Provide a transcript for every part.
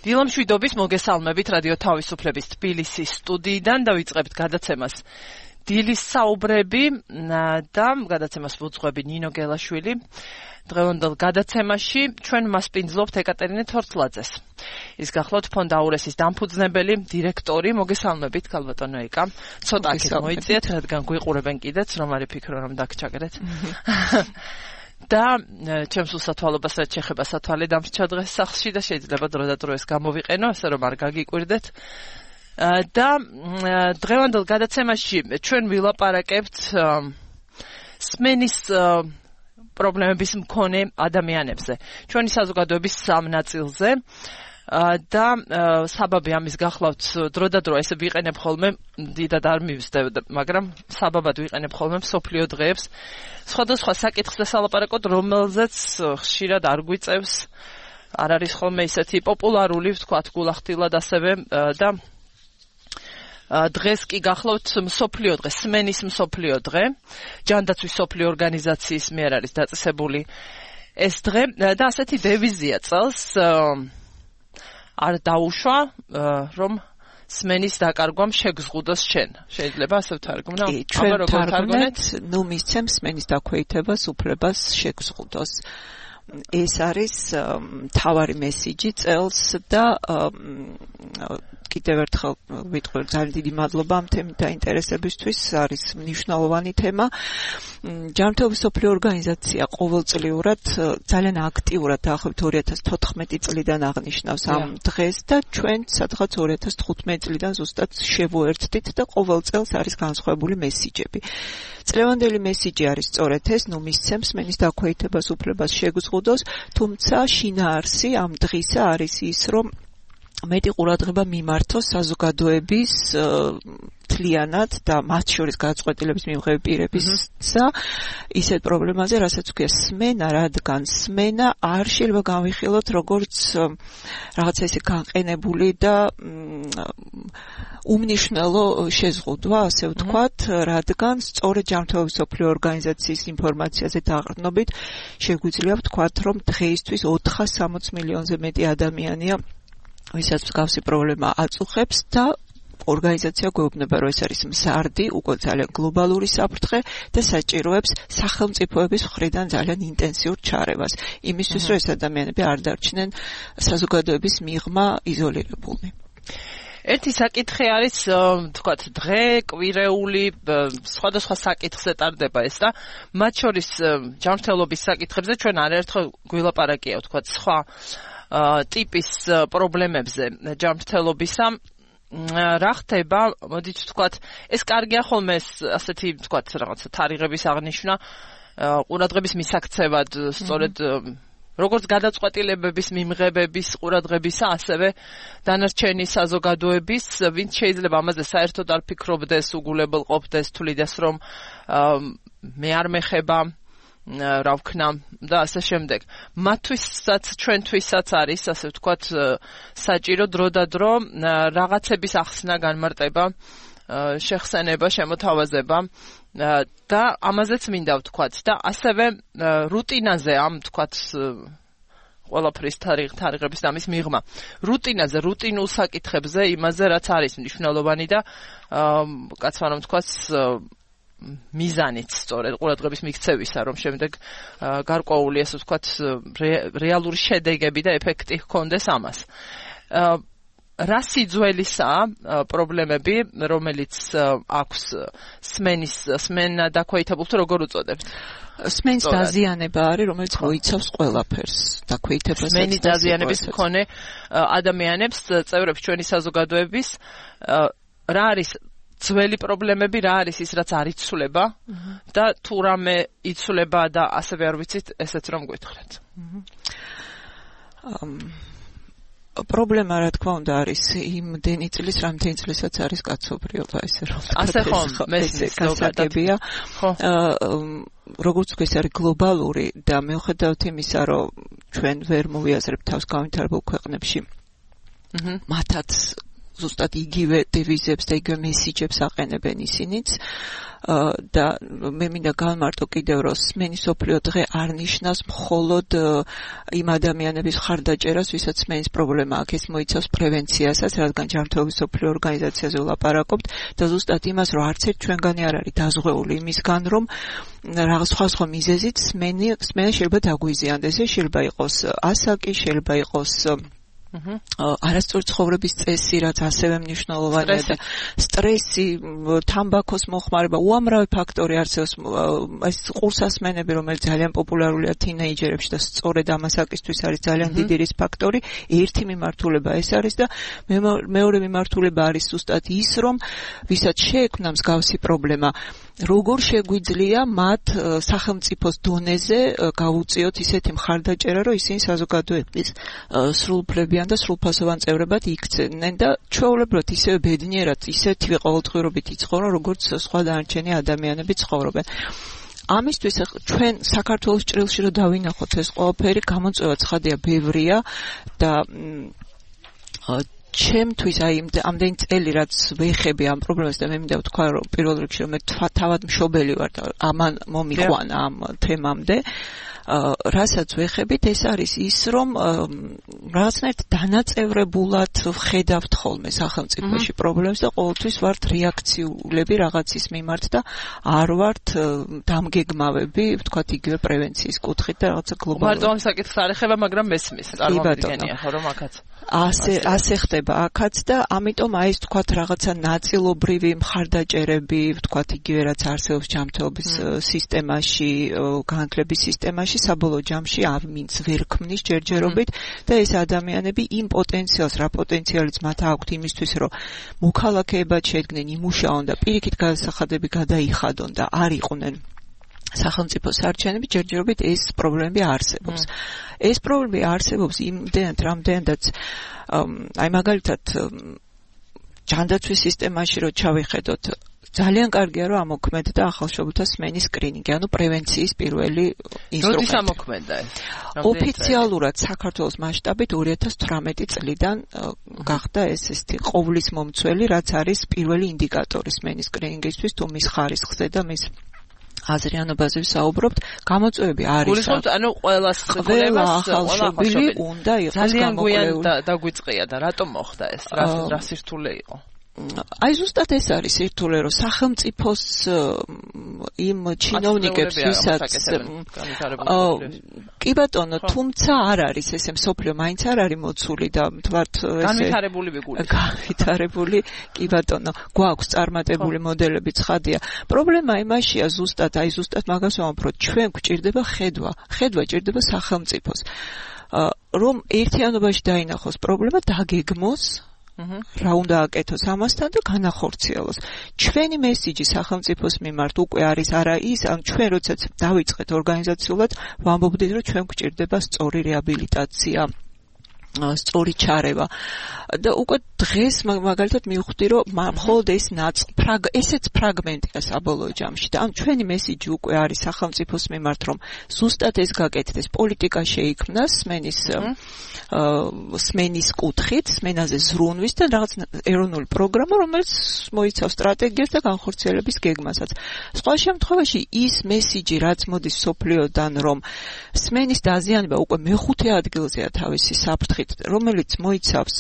დილამშვიდობის მოგესალმებით რადიო თავისუფლების თბილისის სტუდიიდან და ვიწყებთ გადაცემას დილის საუბრები და გადაცემას ვუძღვები ნინო გელაშვილი. დღევანდელ გადაცემაში ჩვენ მასპინძლობთ ეკატერინე თორთლაძეს. ის გახლავთ ფონდ აურესის დამფუძნებელი დირექტორი. მოგესალმებით ქალბატონო ეკა. ცოტა აქეთ მოიწიეთ, რადგან გვიყურებენ კიდეც, რომ არ იფიქრო რომ დაგჩაგერეთ. და ჩემს უსათვალობას რაც შეეხება სათვალე დამრჩა დღეს სახლში და შეიძლება დრო და დრო ეს გამოვიყენო, ასე რომ არ გაგიკვირდეთ. და დღევანდელ გადაცემაში ჩვენ ვილაპარაკებთ სმენის პრობლემების მქონე ადამიანებზე. ჩვენი საზოგადოების სამ ნაწილზე და საბაბი ამის გახლავთ დრო და დრო ესე ვიყენებ ხოლმე დიდად არ მივსდევ, მაგრამ საბაბად ვიყენებ ხოლმე მსოფლიო დღეებს სხვადასხვა საკითხზე სალაპარაკოთ, რომელზეც ხშირად არ გვიწევს, არ არის ხოლმე ისეთი პოპულარული, ვთქვათ, გულახდილად ასევე და დღეს კი გახლავთ მსოფლიო დღე, სმენის მსოფლიო დღე, ჯანდაცვის მსოფლიო ორგანიზაციის მიერ არის დაწესებული ეს დღე და ასეთი დევიზია წელს არ დაუშვა, რომ სმენის დაკარგვამ შეგზღუდოს შენ. შეიძლება ასე ვთარგმნო? ჩვენ ვთარგმნეთ, ნუ მისცემს სმენის დაქვეითებას, უფლებას შეგზღუდოს. ეს არის მთავარი მესიჯი წელს და კიდევ ერთხელ ვიტყვი ძალიან დიდი მადლობა ამ თემით დაინტერესებისთვის, არის მნიშვნელოვანი თემა. ჯანმრთელობის მსოფლიო ორგანიზაცია ყოველწლიურად ძალიან აქტიურად დაახლოებით 2014 წლიდან აღნიშნავს ამ დღეს და ჩვენ სადღაც 2015 წლიდან ზუსტად შევუერთდით და ყოველ წელს არის განსხვავებული მესიჯები. წლევანდელი მესიჯი არის სწორედ ეს, ნუ მისცემს სმენის დაქვეითებას, უფლებას შეგზღუდოს, თუმცა შინაარსი ამ დღისა არის ის, რომ მეტი ყურადღება მიმართოს საზოგადოების მთლიანად და მათ შორის გადაწყვეტილების მიღების პირებისა ისეთ პრობლემაზე, რასაც ქვია სმენა, რადგან სმენა არ შეიძლება განვიხილოთ როგორც რაღაცა ისე განყენებული და უმნიშვნელო შეზღუდვა, ასე ვთქვათ, რადგან სწორედ ჯანმრთელობის მსოფლიო ორგანიზაციის ინფორმაციაზე დაყრდნობით შეგვიძლია ვთქვათ, რომ დღეისთვის 460 მილიონზე მეტი ადამიანია ვისაც მსგავსი პრობლემა აწუხებს და ორგანიზაცია გვეუბნება, რომ ეს არის მზარდი, უკვე ძალიან გლობალური საფრთხე და საჭიროებს სახელმწიფოების მხრიდან ძალიან ინტენსიურ ჩარევას. იმისთვის, რომ ეს ადამიანები არ დარჩნენ საზოგადოების მიღმა იზოლირებულნი. ერთი საკითხი არის, თქვათ, დღე, კვირეული, სხვადასხვა საკითხზე ტარდება ეს და მათ შორის ჯანმრთელობის საკითხებზე ჩვენ არაერთხელ გვილაპარაკია, თქვათ, სხვა ტიპის პრობლემებზე ჯანმრთელობისა. რა ხდება, მოდით ვთქვათ, ეს კარგია ხოლმე ასეთი, ვთქვათ, რაღაცა თარიღების აღნიშვნა, ყურადღების მისაქცევად, სწორედ როგორც გადაწყვეტილებების მიმღებების ყურადღებისა, ასევე დანარჩენი საზოგადოების, ვინც შეიძლება ამაზე საერთოდ არ ფიქრობდეს, უგულებელყოფდეს, თვლიდეს, რომ მე არ მეხება რა ვქნა და ასე შემდეგ. მათთვისაც, ჩვენთვისაც არის, ასე ვთქვათ, საჭირო დრო და დრო რაღაცების ახსნა, განმარტება, შეხსენება, შემოთავაზება და ამაზეც მინდა ვთქვათ და ასევე რუტინაზე ამ ვთქვათ ყველაფრის თარიღების და ამის მიღმა. რუტინაზე, რუტინულ საკითხებზე, იმაზე რაც არის მნიშვნელოვანი და კაცმა რომ ვთქვათ მიზანით სწორედ ყურადღების მიქცევისა, რომ შემდეგ გარკვეული ასე ვთქვათ რეალური შედეგები და ეფექტი ჰქონდეს ამას. რა სიძველისაა პრობლემები, რომელიც აქვს სმენა დაქვეითებულს როგორ უწოდებთ? სმენის დაზიანება არის, რომელიც მოიცავს ყველაფერს, დაქვეითებას. სმენის დაზიანების მქონე ადამიანებს, წევრებს ჩვენი საზოგადოების, რა არის ძველი პრობლემები, რა არის ის, რაც არ იცვლება და თუ რამე იცვლება და ასევე არ ვიცით, ესეც რომ გვითხრათ. პრობლემა, რა თქმა უნდა, არის იმდენი წლის, რამდენი წლისაც არის კაცობრიობა, ესე რომ ასე ხომ, მესმის გასაგებია. როგორც ეს არის გლობალური და მიუხედავად იმისა, რომ ჩვენ ვერ მოვიაზრებთ თავს განვითარებულ ქვეყნებში, მათაც ზუსტად იგივე დევიზებს და იგივე მესიჯებს აყენებენ ისინიც და მე მინდა გავმარტო კიდევ რომ სმენის სოფლიო დღე არ ნიშნავს მხოლოდ იმ ადამიანების ხარდაჭერას, ვისაც სმენის პრობლემა აქვს, ეს მოიცავს პრევენციასაც, რადგან ჯანმრთელობის სოფლიო ორგანიზაციაზე ვლაპარაკობთ და ზუსტად იმას, რომ არც ერთ ჩვენგანი არ არის დაზღვეული იმისგან, რომ რაღაც სხვა მიზეზით სმენა შეიძლება დაგვიზიანდეს, ეს შეიძლება იყოს ასაკი, შეიძლება იყოს არასწორი ცხოვრების წესი, რაც ასევე მნიშვნელოვანია და სტრესი, თამბაქოს მოხმარება, უამრავი ფაქტორი არსებობს. ეს ყურსასმენები, რომელიც ძალიან პოპულარულია თინეიჯერებში და სწორედ ამას აკისთვის არის ძალიან დიდი რის ფაქტორი. ერთი მიმართულება ეს არის და მეორე მიმართულება არის ზუსტად ის, რომ ვისაც შეექმნა მსგავსი პრობლემა, როგორ შეგვიძლია მათ სახელმწიფოს დონეზე გავუწიოთ ისეთი მხარდაჭერა, რომ ისინი საზოგადოების სრულუფლებიან და სრულფასოვან წევრებად იქცნენ და ჩვეულებრივად ისევე ბედნიერად, ისეთივე ყოველდღიურობით იცხოვრონ, როგორც სხვა დანარჩენი ადამიანები ცხოვრობენ. ამისთვის ჩვენ საქართველოს ჭრილში რომ დავინახოთ ეს ყველაფერი, გამოწვევა ცხადია ბევრია და ჩემთვის აი ამდენი წელი რაც ვეხები ამ პრობლემას და მე მინდა ვთქვა რომ პირველ რიგში რომ მე თავად მშობელი ვარ და ამან მომიყვანა ამ თემამდე რასაც ვეხებით ეს არის ის რომ რაღაცნაირად დანაწევრებულად ვხედავთ ხოლმე სახელმწიფოში პრობლემებს და ყოველთვის ვართ რეაქციულები რაღაცის მიმართ და არ ვართ დამგეგმავები ვთქვათ იგივე პრევენციის კუთხით და რაღაცა გლობალური მარტო ამ საკითხს არ ეხება მაგრამ მესმის წარმოგიდგენია ხო რომ აქაც ასე ხდება აქაც და ამიტომ აი ეს ვთქვათ რაღაცა ნაწილობრივი მხარდაჭერები ვთქვათ იგივე რაც არსებობს ჯანმრთელობის სისტემაში განათლების სისტემაში საბოლოო ჯამში ამინც ვერ ქმნის ჯერჯერობით და ეს ადამიანები იმ პოტენციალს რა პოტენციალიც მათ აქვთ იმისთვის რომ მოქალაქეებად შედგნენ იმუშაონ და პირიქით გადასახადები გადაიხადონ და არ იყვნენ სახელმწიფო სარჩენები ჯერჯერობით ეს პრობლემები არსებობს. ეს პრობლემები არსებობს იმდენად რამდენადაც აი მაგალითად ჯანდაცვის სისტემაში რო ჩავიხედოთ ძალიან კარგია რომ ამოქმედდა ახალშობილთა სმენის სკრინინგი, ანუ პრევენციის პირველი ინსტრუმენტი. როდის ამოქმედდა ეს? ოფიციალურად საქართველოს მასშტაბით 2018 წლიდან გახდა ეს ისეთი ყოვლის მომცველი, რაც არის პირველი ინდიკატორი სმენის სკრინინგისთვის, თუ მის ხარისხზე და მის აზრიანობაზე ვსაუბრობთ, გამოწვევები არის. გულისხმობთ, ანუ ყველა ახალშობილი უნდა იყოს გამოკლეული. ძალიან გვიან დაგვიწყია და რატომ მოხდა ეს? რა სირთულე იყო? აი ზუსტად ეს არის სირთულე, რომ სახელმწიფოს იმ ჩინოვნიკებს, ვისაც კი ბატონო, თუმცა არ არის ესე მსოფლიო მაინც არ არის მოცული და თქვათ ესე განვითარებული ვიგული. განვითარებული, კი ბატონო, გვაქვს წარმატებული მოდელები ცხადია. პრობლემა იმაშია ზუსტად მაგას ვამბობ, ჩვენ გვჭირდება ხედვა ჭირდება სახელმწიფოს. რომ ერთიანობაში დაინახოს პრობლემა, დაგეგმოს რა უნდა აკეთოს ამასთან და განახორციელოს. ჩვენი მესიჯი სახელმწიფოს მიმართ უკვე არის არა ის, ან ჩვენ როდესაც დავიწყეთ ორგანიზაციულად, ვამბობდით, რომ ჩვენ გვჭირდება სწორი რეაბილიტაცია, სწორი ჩარევა. და უკვე დღეს მაგალითად მივხვდი, რომ მხოლოდ ეს ესეც ფრაგმენტია საბოლოო ჯამში. და ან ჩვენი მესიჯი უკვე არის სახელმწიფოს მიმართ, რომ ზუსტად ეს გაკეთდეს, პოლიტიკა შეიქმნას სმენის კუთხით, სმენაზე ზრუნვის და რაღაც ეროვნული პროგრამა, რომელიც მოიცავს სტრატეგიას და განხორციელების გეგმასაც. სხვა შემთხვევაში ის მესიჯი, რაც მოდის სოფლიოდან, რომ სმენის დაზიანება უკვე მეხუთე ადგილზეა თავისი საფრთხით, რომელიც მოიცავს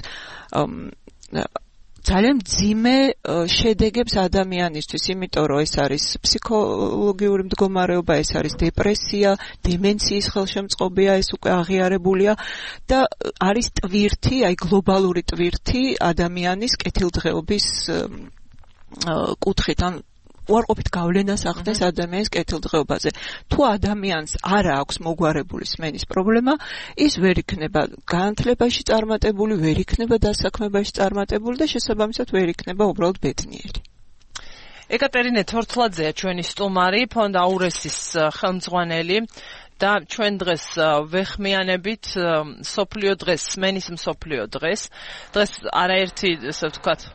ძალიან მძიმე შედეგებს ადამიანისთვის, იმიტომ რომ ეს არის ფსიქოლოგიური მდგომარეობა, ეს არის დეპრესია, დემენციის ხელშემწყობია, ეს უკვე აღიარებულია და არის ტვირთი, აი გლობალური ტვირთი ადამიანის კეთილდღეობის კუთხით, ან უარყოფით გავლენას ახდენს ადამიანის კეთილდღეობაზე. თუ ადამიანს არ აქვს მოგვარებული სმენის პრობლემა, ის ვერ იქნება განათლებაში წარმატებული, ვერ იქნება დასაქმებაში წარმატებული და შესაბამისად ვერ იქნება უბრალოდ ბედნიერი. ეკატერინე თორთლაძეა ჩვენი სტუმარი, ფონდ აურესის ხელმძღვანელი და ჩვენ დღეს ვეხმიანებით სოფლიო დღეს, სმენის მსოფლიო დღეს. დღეს არაერთი, ასე ვთქვათ,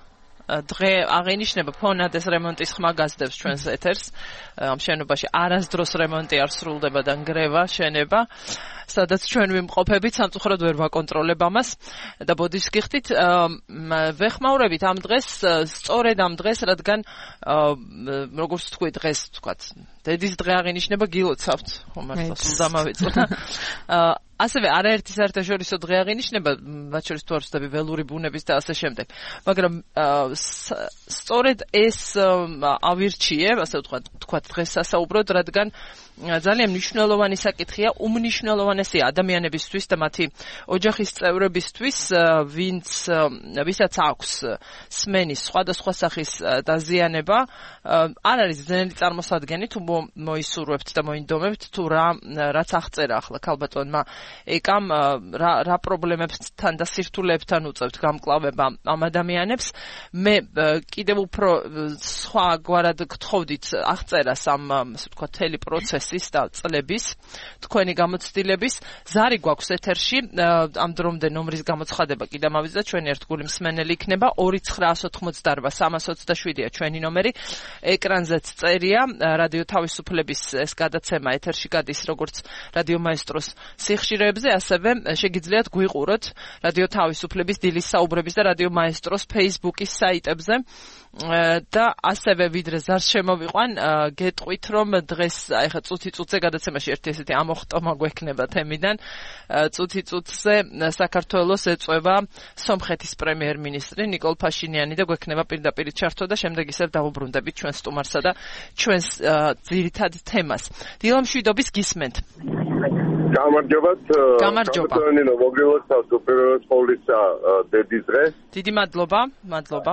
დღე აღინიშნება ფონადეს რემონტის ხმა გასდევს ჩვენს ეთერს. ამ შენობაში არასდროს რემონტი არ სრულდება და ნგრევა შენება. სადაც ჩვენ ვიმყოფებით, სამწუხაროდ ვერ ვაკონტროლებ ამას და ბოდის გიხდით ვეხმაურებით ამ დღეს, სწორედ ამ დღეს, რადგან როგორც თქვი დღეს თქვათ, დედის დღე აღინიშნება გილოცავთ, ხომართლა სულ დამავიწყდა. ასევე არაერთი საერთაშორისო დღე აღინიშნება, მათ შორის თუ არ ვცდები ველური ბუნების და ასე შემდეგ. მაგრამ სწორედ ეს ავირჩიე, ასე ვთქვათ, დღეს სასაუბროდ, რადგან ძალიან მნიშვნელოვანი საკითხია, უმნიშვნელოვანესია ადამიანებისთვის და მათი ოჯახის წევრებისთვის, ვისაც აქვს სმენის სხვადასხვა სახის დაზიანება, არ არის ძნელი წარმოსადგენი, თუ მოისურვებთ და მოინდომებთ, თუ რაც აღწერა ახლა ქალბატონმა ეკამ, რა პრობლემებთან და სირთულეებთან უწევთ გამკლავება ამ ადამიანებს. მე კიდევ უფრო სხვაგვარად გთხოვდით აღწერას ამ, ასე ვთქვათ, მთელი პროცესის და წლების, თქვენი გამოცდილების. ზარი გვაქვს ეთერში, ამ დრომდე ნომრის გამოცხადება კიდე მავიწყდა, ჩვენი ერთგული მსმენელი იქნება 2988327-ია ჩვენი ნომერი. ეკრანზეც წერია, რადიო თავისუფლების ეს გადაცემა ეთერში გადის როგორც რადიო მაესტროს სიხშირეებზე, ასევე შეგიძლიათ გვიყუროთ რადიო თავისუფლების დილის საუბრების და რადიო მაესტროს Facebook-ის საიტებზე. და ასევე ვიდრე ზარს შემოვიყვან, გეტყვით, რომ დღეს ეხა წუთი-წუთზე გადაცემაში ერთი ესეთი ამოხტომა გვექნება თემიდან. წუთი-წუთზე საქართველოს ეწვევა სომხეთის პრემიერ-მინისტრი ნიკოლ ფაშინიანი და გვექნება პირდაპირ ჩართვა და შემდეგ ისევ დავუბრუნდებით ჩვენ სტუმარსა და ჩვენს ძირითად თემას. დილა მშვიდობის გისმენთ. გამარჯობათ. გამარჯობა. მოგილოცავთ უპირველეს ყოვლისა დედის დღე. დიდი მადლობა, მადლობა.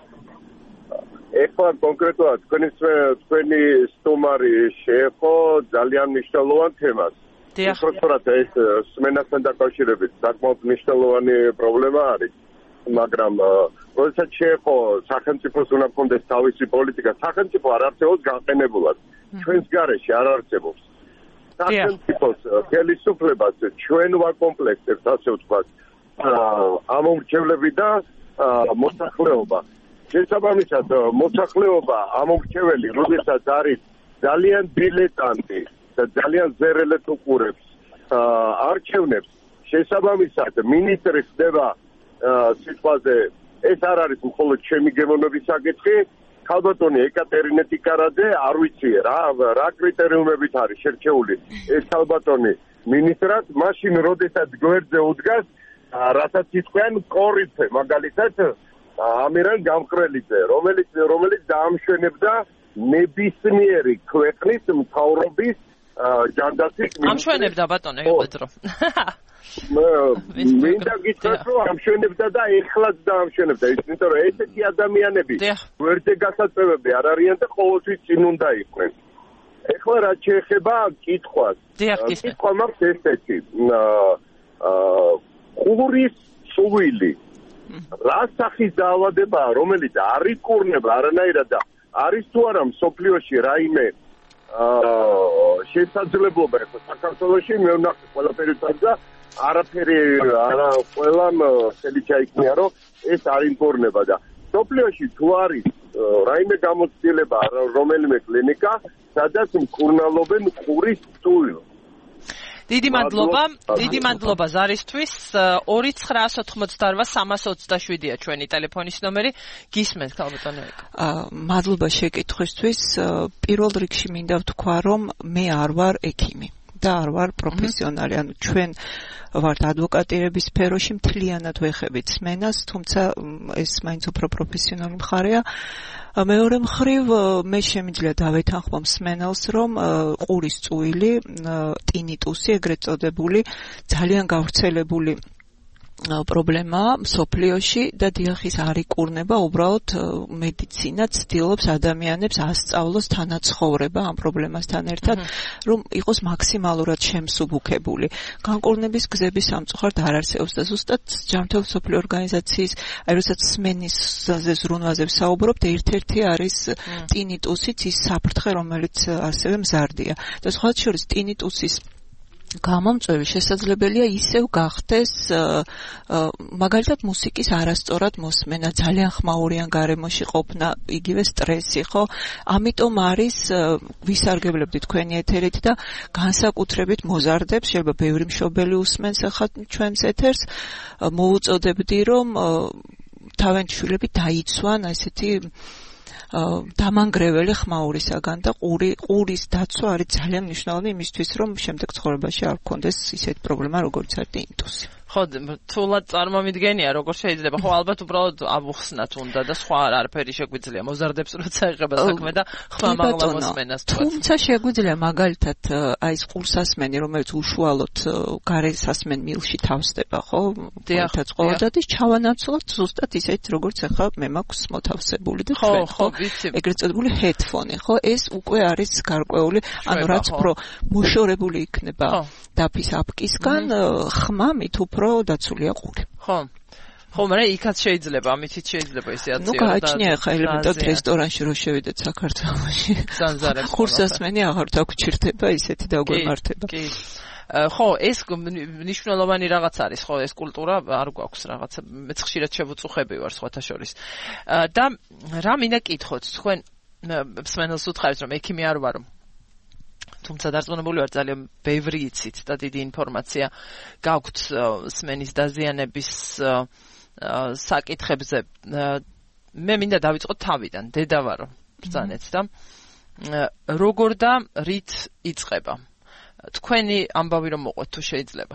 ეხლა კონკრეტულად თქვენი სტუმარი შეეხო ძალიან მნიშვნელოვან თემას. უბრალოდ ეს სმენასთან დაკავშირებით საკმაოდ მნიშვნელოვანი პრობლემა არის. მაგრამ როდესაც შეეხო სახელმწიფოს უნდა ჰქონდეს თავისი პოლიტიკა, სახელმწიფო არ არსებობს განყენებულად. ჩვენს გარეშე არ არსებობს. სახელმწიფოს ხელისუფლებას ჩვენ ვაკომპლექტებთ, ასე ვთქვათ, ამომრჩევლები და მოსახლეობა. შესაბამისად, მოსახლეობა ამომრჩეველი, როდესაც არის ძალიან დილეტანტი და ძალიან ზერელეთ უყურებს არჩევნებს, შესაბამისად, მინისტრი ხდება სიტყვაზე, ეს არ არის მხოლოდ ჩემი გემოვნების საკითხი, ქალბატონი ეკატერინე ტიკარაძე, არ ვიცი რა კრიტერიუმებით არის შერჩეული ეს ქალბატონი მინისტრად, მაშინ როდესაც გვერდზე უდგას, რასაც იტყვიან კორიფე, მაგალითად ამირან გამყრელიძე, რომელიც დაამშვენებდა ნებისმიერი ქვეყნის მთავრობის ჯანდაცვის მინისტრს. ამშვენებდა ბატონო, იღებდრო. მინდა გითხრათ, რომ ამშვენებდა და ეხლაც დაამშვენებდა, იმიტომ რომ ესეთი ადამიანები გვერდზე გასაწევები არ არიან და ყოველთვის წინ უნდა იყვნენ. ეხლა რაც შეეხება კითხვას. კითხვა მაქვს ესეთი. ყურის წვილი რა სახის დაავადებაა, რომელიც არ იკურნება არანაირად და არის თუ არა მსოფლიოში რაიმე შესაძლებლობა ეხლა საქართველოში მე ვნახე ყველაფერი წადა არაფერი არა ყველამ ხელი ჩაიქნია რომ ეს არ იკურნება და მსოფლიოში თუ არის რაიმე გამოცდილება რომელიმე კლინიკა სადაც მკურნალობენ ყურის წვილს. დიდი მადლობა ზარისთვის. 2988327-ია ჩვენი ტელეფონის ნომერი. გისმენთ ქალბატონო. მადლობა შეკითხვისთვის. პირველ რიგში მინდა ვთქვა, რომ მე არ ვარ ექიმი და არ ვარ პროფესიონალი. ანუ ჩვენ ვართ ადვოკატირების სფეროში, მთლიანად ვეხებით სმენას, თუმცა ეს მაინც უფრო პროფესიონალი მხარეა. მეორე მხრივ მე შემიძლია დავეთანხმო მსმენელს, რომ ყურის წვილი, ტინიტუსი, ეგრეთ წოდებული, ძალიან გავრცელებული პრობლემაა მსოფლიოში და დიახის არ იკურნება, უბრალოდ მედიცინა ცდილობს ადამიანებს ასწავლოს თანაცხოვრება ამ პრობლემასთან ერთად, რომ იყოს მაქსიმალურად შემსუბუქებული. განკურნების გზები სამწუხაროდ არ არსებობს და ზუსტად ჯანმრთელობის მსოფლიო ორგანიზაციის, როდესაც სმენის ზრუნვაზე ვსაუბრობთ, ერთ-ერთი არის ტინიტუსიც, ის საფრთხე, რომელიც ასევე მზარდია. და სხვა შორის ტინიტუსის გამომწვევი შესაძლებელია ისევ გახდეს მაგალითად მუსიკის არასწორად მოსმენა, ძალიან ხმაურიან გარემოში ყოფნა, იგივე სტრესი, ხო? ამიტომ არის ვისარგებლებდი თქვენი ეთერით და განსაკუთრებით მოზარდებს, შეიძლება ბევრი მშობელი უსმენს ახლა ჩვენს ეთერს, მოუწოდებდი რომ თავიანთი შვილები დაიცვან ესეთი დამანგრეველი ხმაურისაგან და ყურის დაცვა არის ძალიან მნიშვნელოვანი იმისთვის, რომ შემდეგ ცხოვრებაში არ გქონდეს ისეთი პრობლემა, როგორც არის ტინიტუსი. ხო, თულად წარმომიდგენია, როგორ შეიძლება. ხო, ალბათ უბრალოდ ავუხსნათ უნდა და სხვა არაფერი შეგვიძლია. მოზარდებს როცა ეხება საქმე და ხმამაღლა მოსმენას. თუმცა შეგვიძლია მაგალითად აი ეს ყურსასმენი, რომელიც უშუალოდ გარესასმენ მილში თავსდება, ხო? მაგალითად ყოველდღე ჩავანაცვლოთ ზუსტად ისეთ, როგორც ახლა მე მაქვს მოთავსებული და თქვენ, ხო? ეგრეთ წოდებული headphone, ხო? ეს უკვე არის გარკვეული, ანუ რაც უფრო მოშორებული იქნება დაფის აპკისგან, ხმა მით უფრო დაცულია ყური. ხო. ხო, მაგრამ იქაც შეიძლება, ამითიც შეიძლება ისე აცეო. ნუ გააჩნია ხა ელემენტად რესტორანში რო შევიდეთ საქართველოში. სანზარებს. ხურსასმენი აღარ დაგჭირდება ისეთი დაგვემართება. კი. ხო, ეს მნიშვნელოვანი რაღაც არის, ხო, ეს კულტურა არ გვაქვს რაღაცა. მეც ხშირად შევუწუხები ვარ სხვათა შორის. და რა მინდა კითხოთ, თქვენ მსმენელს უთხარით, რომ ექიმი არ ვარო. თუმცა დარწმუნებული ვარ ძალიან ბევრი იცით და დიდი ინფორმაცია გაქვთ სმენის დაზიანების საკითხებზე. მე მინდა დავიწყოთ თავიდან, დედა ვარო ბრძანეთ და როგორ და რით იწყება. თქვენი ამბავი რომ მოყვეთ თუ შეიძლება.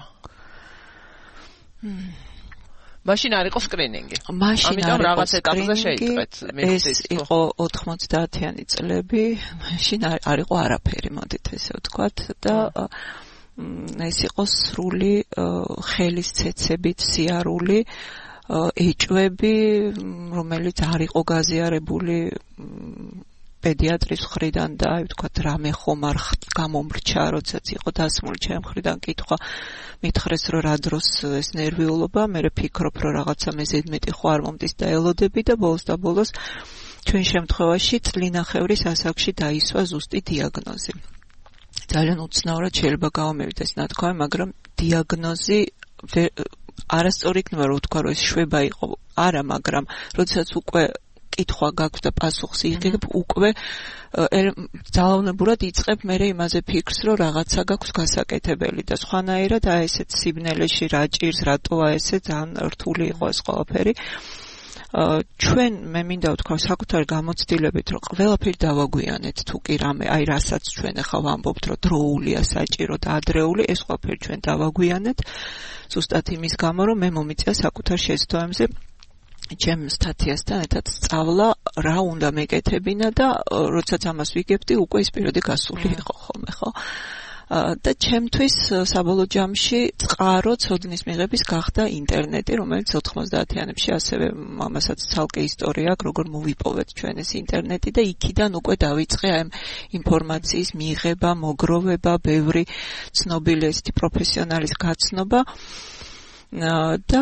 მაშინ არ იყო სკრინინგი. ამიტომ რაღაც ეტაპზე შეიწყეთ. ეს იყო 90-იანი წლები, მაშინ არ იყო არაფერი, მოდით ესე ვთქვათ და ეს იყო სრული ხელის ცეცებით სიარული, ეჭვები, რომელიც არ იყო გაზიარებული პედიატრის მხრიდან და აი ვთქვათ რამე ხომ არ გამომრჩა, როდესაც იყო დასმული ჩემ მხრიდან კითხვა, მითხრეს რომ რა დროს ეს ნერვიულობა, მე ვფიქრობ რომ რაღაცა მე ზედმეტი ხო არ მომდის და ელოდები და ბოლოს ჩვენ შემთხვევაში წლინახევრის ასაკში დაისვა ზუსტი დიაგნოზი. ძალიან უცნაურად შეიძლება გავამევიდეს ნათქვამი, მაგრამ დიაგნოზი არასწორი იქნება რომ ვთქვა რომ ეს შვება იყო. არა, მაგრამ როდესაც უკვე კითხვა გაქვს და პასუხს იღებ, უკვე ძალაუნებურად იწყებ მე იმაზე ფიქრს, რომ რაღაცა გაქვს გასაკეთებელი და სხვანაირად აი ესეთ სიბნელეში რა ჭირს, რატოა ესე ძალიან რთული იყო ეს ყველაფერი. ჩვენ მე მინდა ვთქვა საკუთარი გამოცდილებით, რომ ყველაფერი დავაგვიანეთ თუ კი რამე, აი რასაც ჩვენ ახლა ვამბობთ, რომ დროულია, საჭირო და ადრეული, ეს ყველაფერი ჩვენ დავაგვიანეთ. ზუსტად იმის გამო, რომ მე მომიწია საკუთარ შეცდომებზე ჩემ სტატიასთან ერთად სწავლა რა უნდა მეკეთებინა და როდესაც ამას ვიგებდი უკვე ის პერიოდი გასული იყო ხოლმე, ხო? და ჩემთვის საბოლოო ჯამში წყარო ცოდნის მიღების გახდა ინტერნეტი, რომელიც 90-იანებში ასევე ამასაც ცალკე ისტორია აქვს, როგორ მოვიპოვეთ ჩვენ ეს ინტერნეტი და იქიდან უკვე დავიწყე ამ ინფორმაციის მიღება, მოგროვება, ბევრი ცნობილი ესეთი პროფესიონალის გაცნობა და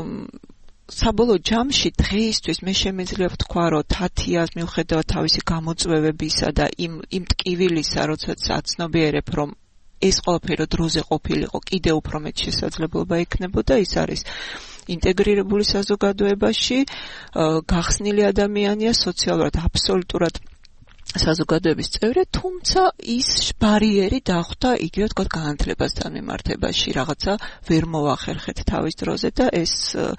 საბოლოო ჯამში დღეისთვის მე შემიძლია ვთქვა, რომ თათიას მიუხედავად თავისი გამოწვევებისა და იმ ტკივილისა, როდესაც აცნობიერებ, რომ ეს ყველაფერი დროზე ყოფილიყო, კიდევ უფრო მეტ შესაძლებლობა ექნებოდა, ის არის ინტეგრირებული საზოგადოებაში, გახსნილი ადამიანია, სოციალურად აბსოლუტურად საზოგადოების წევრი, თუმცა ის ბარიერი დახვდა იგივე თქვა განათლებასთან მიმართებაში, რაღაცა ვერ მოახერხეთ თავის დროზე და ეს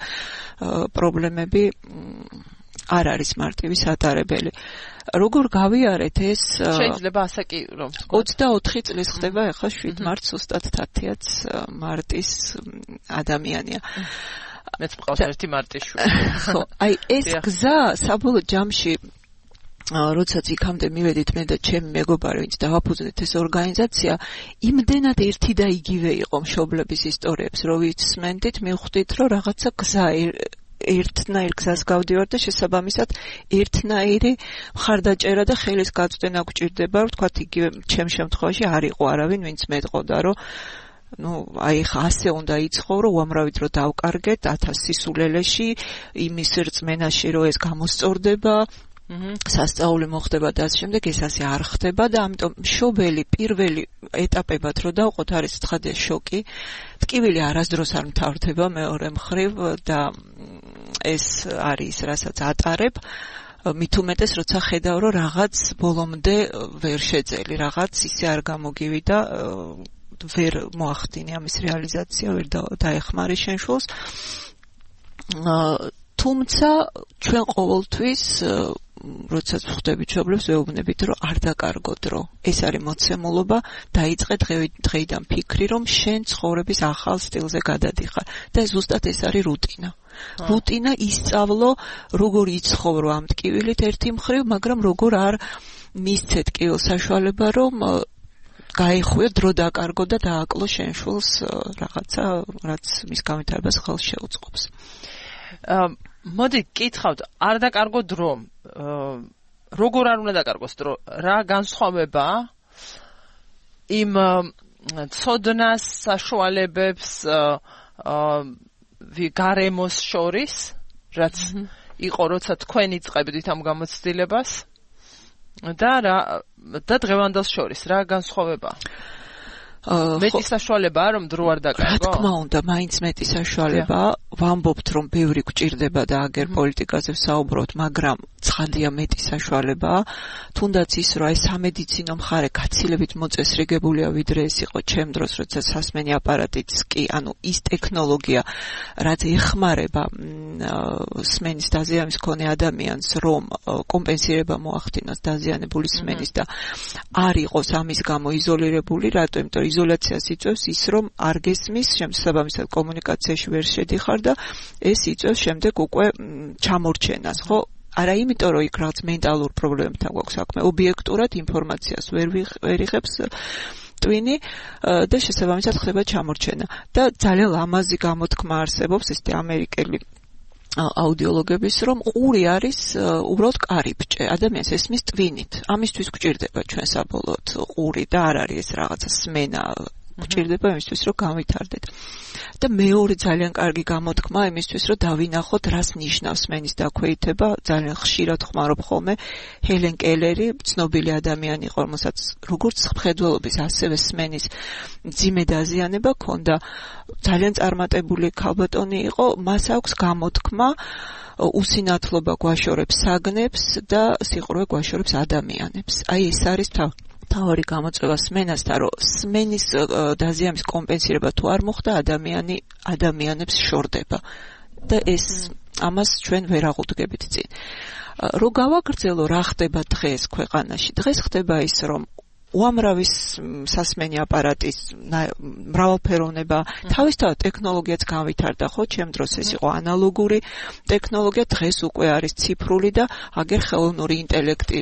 პრობლემები არ არის მარტივი სატარებელი. როგორ გავიარეთ ეს? შეიძლება ასე კი რომ 24 წლის ხდება ახლა 7 მარტს ზუსტად თათიაც მარტის ადამიანია. მეც მყავს ერთი მარტის შვილი. ხო, აი ეს გზა საბოლოო ჯამში როდესაც იქამდე მივედით მე და ჩემი მეგობარი, ვინც დავაფუძნეთ ეს ორგანიზაცია, იმდენად ერთი და იგივე იყო მშობლების ისტორიებს, რომ ვიცმენდით, მივხვდით, რომ რაღაცა გზა ერთნაირ გზას გავდივარ და შესაბამისად ერთნაირი მხარდაჭერა და ხელის გაწვდენა გვჭირდება, რომ თქვათ იგივე ჩემ შემთხვევაში არ იყო არავინ, ვინც მეტყოდა, რომ აი ხა ასე უნდა იცხოვრო, უამრავი დრო დავკარგეთ 1000 სისულელეში, იმის რწმენაში, რომ ეს გამოსწორდება. სასწაული მოხდება და ამ შემდეგ ეს ასე არ ხდება და ამიტომ მშობელი პირველი ეტაპებად რო დავყოთ არის ცხადია შოკი. ტკივილი არასდროს არ მთავრდება მეორე მხრივ და ეს არის რასაც ატარებ მით უმეტეს როცა ხედავ რომ რაღაც ბოლომდე ვერ შეძელი რაღაც ისე არ გამოგივიდა ვერ მოახდინე ამის რეალიზაცია ვერ დაეხმარე შენ შულს თუმცა ჩვენ ყოველთვის როდესაც ვხვდებით მშობლებს ვეუბნებით რომ არ დაკარგო დრო ეს არის მოცემულობა დაიწყე დღეიდან ფიქრი რომ შენ ცხოვრების ახალ სტილზე გადადიხარ და ზუსტად ეს არის რუტინა ისწავლო როგორ იცხოვრო ამ ტკივილით ერთი მხრივ მაგრამ როგორ არ მისცე ტკივილს საშუალება რომ გაეხვიო დრო დაკარგო და დააკლო შენ შულს რაღაცა რაც მის განვითარებას ხელს შეუწყობს მოდი კითხავთ არ დაკარგო დრო როგორ არ უნდა დაკარგოს დრო რა განსხვავება იმ ცოდნას საშუალებებს გარემოს შორის რაც იყო როცა თქვენ იწყებდით ამ გამოცდილებას და დღევანდელს შორის რა განსხვავება მეტი საშუალებაა რომ დრო არ დაკარგო? რა თქმა უნდა, მაინც მეტი საშუალებაა. ვამბობთ რომ ბევრი გვჭირდება და აგერ პოლიტიკაზე ვსაუბრობთ, მაგრამ ცხადია მეტი საშუალებაა. თუნდაც ის რომ აი სამედიცინო მხარე გაცილებით მოწესრიგებულია ვიდრე ეს იყო ჩემ დროს, როცა სასმენი აპარატიც კი, ანუ ის ტექნოლოგია, რაც ეხმარება სმენის დაზიანების მქონე ადამიანს, რომ კომპენსირება მოახდინოს დაზიანებული სმენის და არ იყოს ამის გამო იზოლირებული, რატომ? იმიტომ იზოლაციას იწვევს ის, რომ არ გესმის, შესაბამისად კომუნიკაციაში ვერ შედიხარ და ეს იწვევს შემდეგ უკვე ჩამორჩენას, ხო? არა იმიტომ, რომ იქ რაღაც მენტალურ პრობლემებთან გვაქვს საქმე, ობიექტურად ინფორმაციას ვერ იღებს ტვინი და შესაბამისად ხდება ჩამორჩენა. და ძალიან ლამაზი გამოთქმა არსებობს, ესეთი ამერიკელი აუდიოლოგების, რომ ყური არის უბრალოდ კარიბჭე, ადამიანს ესმის ტვინით. ამისთვის გვჭირდება ჩვენ საბოლოოდ ყური და არ არის ეს რაღაცა სმენა გვჭირდება იმისთვის, რომ გავითარდეთ. და მეორე ძალიან კარგი გამოთქმა იმისთვის, რომ დავინახოთ, რას ნიშნავს სმენის დაქვეითება. ძალიან ხშირად ხმარობ ხოლმე ჰელენ კელერი, ცნობილი ადამიანი იყო, რომელსაც როგორც მხედველობის, ასევე სმენის მძიმე დაზიანება ჰქონდა. ძალიან წარმატებული ქალბატონი იყო, მას აქვს გამოთქმა უსინათლობა გვაშორებს საგნებს და სიყურვე გვაშორებს ადამიანებს. აი ეს არის თავარი გამოწვევა სმენასთან, რომ სმენის დაზიანების კომპენსირება თუ არ მოხდა, ადამიანებს შორდება. და ეს ამას ჩვენ ვერ აღუდგებით წინ. რო გავაგრძელო, რა ხდება დღეს ქვეყანაში? დღეს ხდება ის, რომ უამრავი სასმენი აპარატის მრავალფეროვნება, თავისთავად ტექნოლოგიაც განვითარდა, ხო, ჩემ დროს ეს იყო ანალოგური ტექნოლოგია, დღეს უკვე არის ციფრული და აგერ ხელოვნური ინტელექტი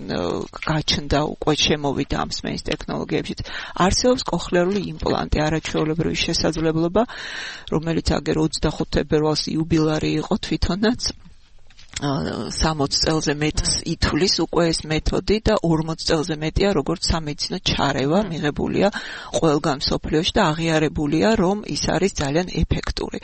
გაჩნდა, უკვე შემოვიდა ამ სმენის ტექნოლოგიებშიც. არსებობს კოხლერული იმპლანტი, არაჩვეულებრივი შესაძლებლობა, რომელიც აგერ 25 თებერვალს იუბილარი იყო თვითონაც. 60 წელზე მეტს ითვლის უკვე ეს მეთოდი და 40 წელზე მეტია როგორც სამედიცინო ჩარევა მიღებულია ყველგან მსოფლიოში და აღიარებულია რომ ის არის ძალიან ეფექტური.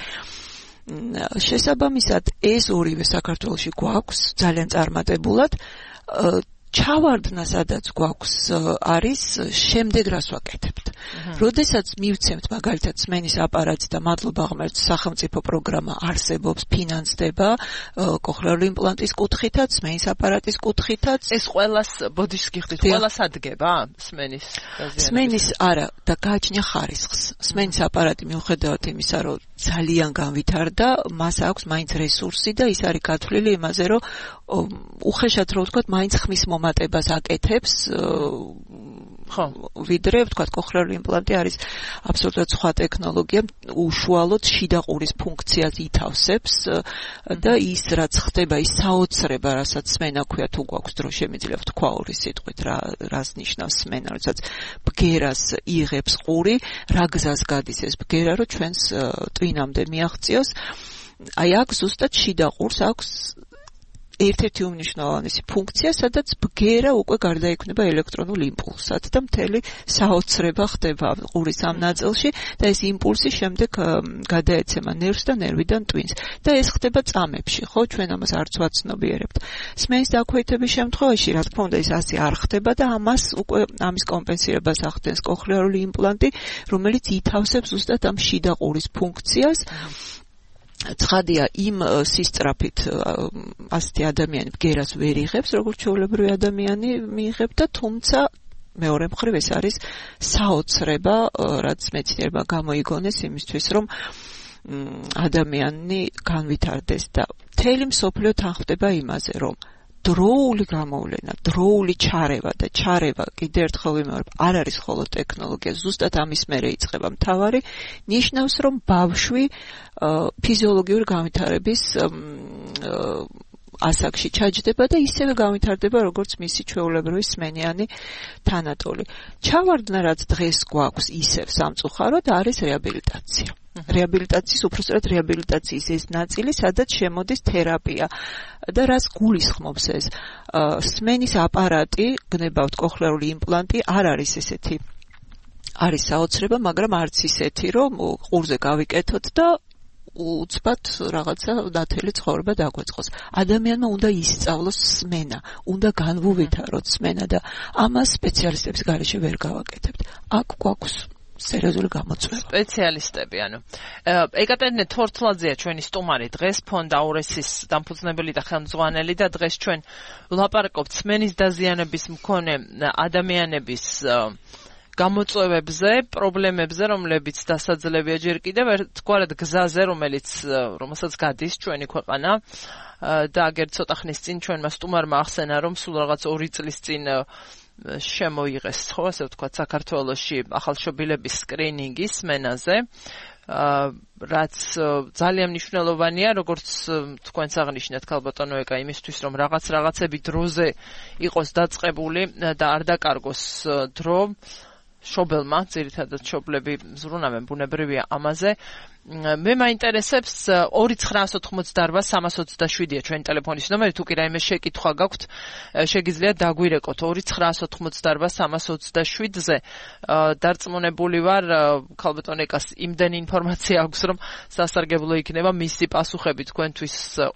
შესაბამისად ეს ორივე საქართველოში გვაქვს ძალიან წარმატებულად ჩავარდნა სადაც გვაქვს არის შემდეგ რას ვაკეთებთ. როდესაც მივცემთ მაგალითად სმენის აპარატს და მადლობა ღმერთს სახელმწიფო პროგრამა არსებობს, ფინანსდება კოხლერული იმპლანტის კუთხითაც, სმენის აპარატის კუთხითაც. ეს ყველას ბოდიშს გიხდით, ყველას ადგება სმენის დაზიანების? სმენის არა და გააჩნია ხარისხს. სმენის აპარატი მიუხედავად იმისა, რომ ძალიან განვითარდა, მას აქვს მაინც რესურსი და ის არის გათვლილი იმაზე, რომ უხეშად რო ვთქვათ, მაინც ხმის მომატებას აკეთებს, ხო, ვიდრე ვთქვათ, კოხლერული იმპლანტი არის აბსოლუტურად სხვა ტექნოლოგია, უშუალოდ შიდა ყურის ფუნქციას ითავსებს და ის რაც ხდება, ის საოცრება, რასაც სმენა ქვია, თუ გვაქვს დრო შემიძლია ვთქვა ორი სიტყვით, რას ნიშნავს სმენა, როდესაც ბგერას იღებს ყური, რა გზას გადის ეს ბგერა, რომ ჩვენს ტვინამდე მიაღწიოს. აი აქ ზუსტად შიდა ყურს აქვს ერთ-ერთი უმნიშვნელოვანესი ფუნქცია, სადაც ბგერა უკვე გარდაიქმნება ელექტრონულ იმპულსად და მთელი საოცრება ხდება ყურის ამ ნაწილში და ეს იმპულსი შემდეგ გადაეცემა ნერვს და ნერვიდან ტვინს. და ეს ხდება წამებში, ხო, ჩვენ ამას არც ვაცნობიერებთ. სმენის დაქვეითების შემთხვევაში, რა თქმა უნდა, ეს ასე არ ხდება და ამას უკვე ამის კომპენსირებას ახდენს კოხლეარული იმპლანტი, რომელიც ითავსებს ზუსტად ამ შიდა ყურის ფუნქციას. ცხადია, იმ სისწრაფით ასეთი ადამიანი ბგერას ვერ იღებს, როგორც ჩვეულებრივი ადამიანი მიიღებდა, თუმცა მეორე მხრივ ეს არის საოცრება, რაც მეცნიერებმა გამოიგონეს იმისთვის, რომ ადამიანი განვითარდეს და მთელი მსოფლიო თანხმდება იმაზე, რომ დროული გამოვლენა, დროული ჩარევა და ჩარევა კიდევ ერთხელ ვიმეორებ, არ არის მხოლოდ ტექნოლოგია, ზუსტად ამის მერე იწყება მთავარი, ნიშნავს, რომ ბავშვი ფიზიოლოგიური განვითარების ასაკში ჩაჯდება და ისევე განვითარდება, როგორც მისი ჩვეულებრივი სმენიანი თანატოლი. ჩავარდნა, რაც დღეს გვაქვს ისევ სამწუხაროდ, არის რეაბილიტაცია. რეაბილიტაციის, უпростоრად რეაბილიტაციის ეს ნაწილი, სადაც შემოდის თერაპია და რაც გულისხმობს ეს. სმენის აპარატი, გნებავთ კოხლეარული იმპლანტი, არ არის ესეთი. არის საოცრება, მაგრამ არც ისეთი, რომ ყურზე გავიკეთოთ და უცბად რაღაცა ნათელი ცხოვრება დაგვეწყოს. ადამიანმა უნდა ისწავლოს სმენა, უნდა განვუვითაროთ სმენა და ამას სპეციალისტების გარეშე ვერ გავაკეთებთ. აქ გვაქვს სერიოზული გამოწვევა. სპეციალისტები, ანუ ეკატერინე თორთლაძეა ჩვენი სტუმარი დღეს, ფონ დაურესის დამფუძნებელი და ხელმძღვანელი და დღეს ჩვენ ვლაპარაკობთ სმენის დაზიანების მქონე ადამიანების გამოწვევებზე, პრობლემებზე, რომლებიც დასაძლებია ჯერ კიდევ ერთგვარად გზაზე, რომელსაც გადის ჩვენი ქვეყანა და აგერ ცოტა ხნის წინ ჩვენმა სტუმარმა ახსენა, რომ სულ რაღაც 2 წლის წინ შემოიღეს, ხო, ასე ვთქვათ, საქართველოში ახალშობილების სკრინინგი სმენაზე, რაც ძალიან მნიშვნელოვანია, როგორც თქვენს აღნიშნეთ, ქალბატონო ეკა, იმისთვის, რომ რაღაცები დროზე იყოს დაწყებული და არ დაკარგოს დრო შობელმა, ძირითადად შობლები ზრუნავენ, ბუნებრივია ამაზე. მე მაინტერესებს 2988327-ია ჩვენი ტელეფონის ნომერი, თუ კი რაიმე შეკითხვა გაქვთ, შეგიძლიათ დაგვირეკოთ 2988327-ზე. დარწმუნებული ვარ, ქალბატონ ეკას იმდენი ინფორმაცია აქვს, რომ სასარგებლო იქნება მისი პასუხები თქვენთვის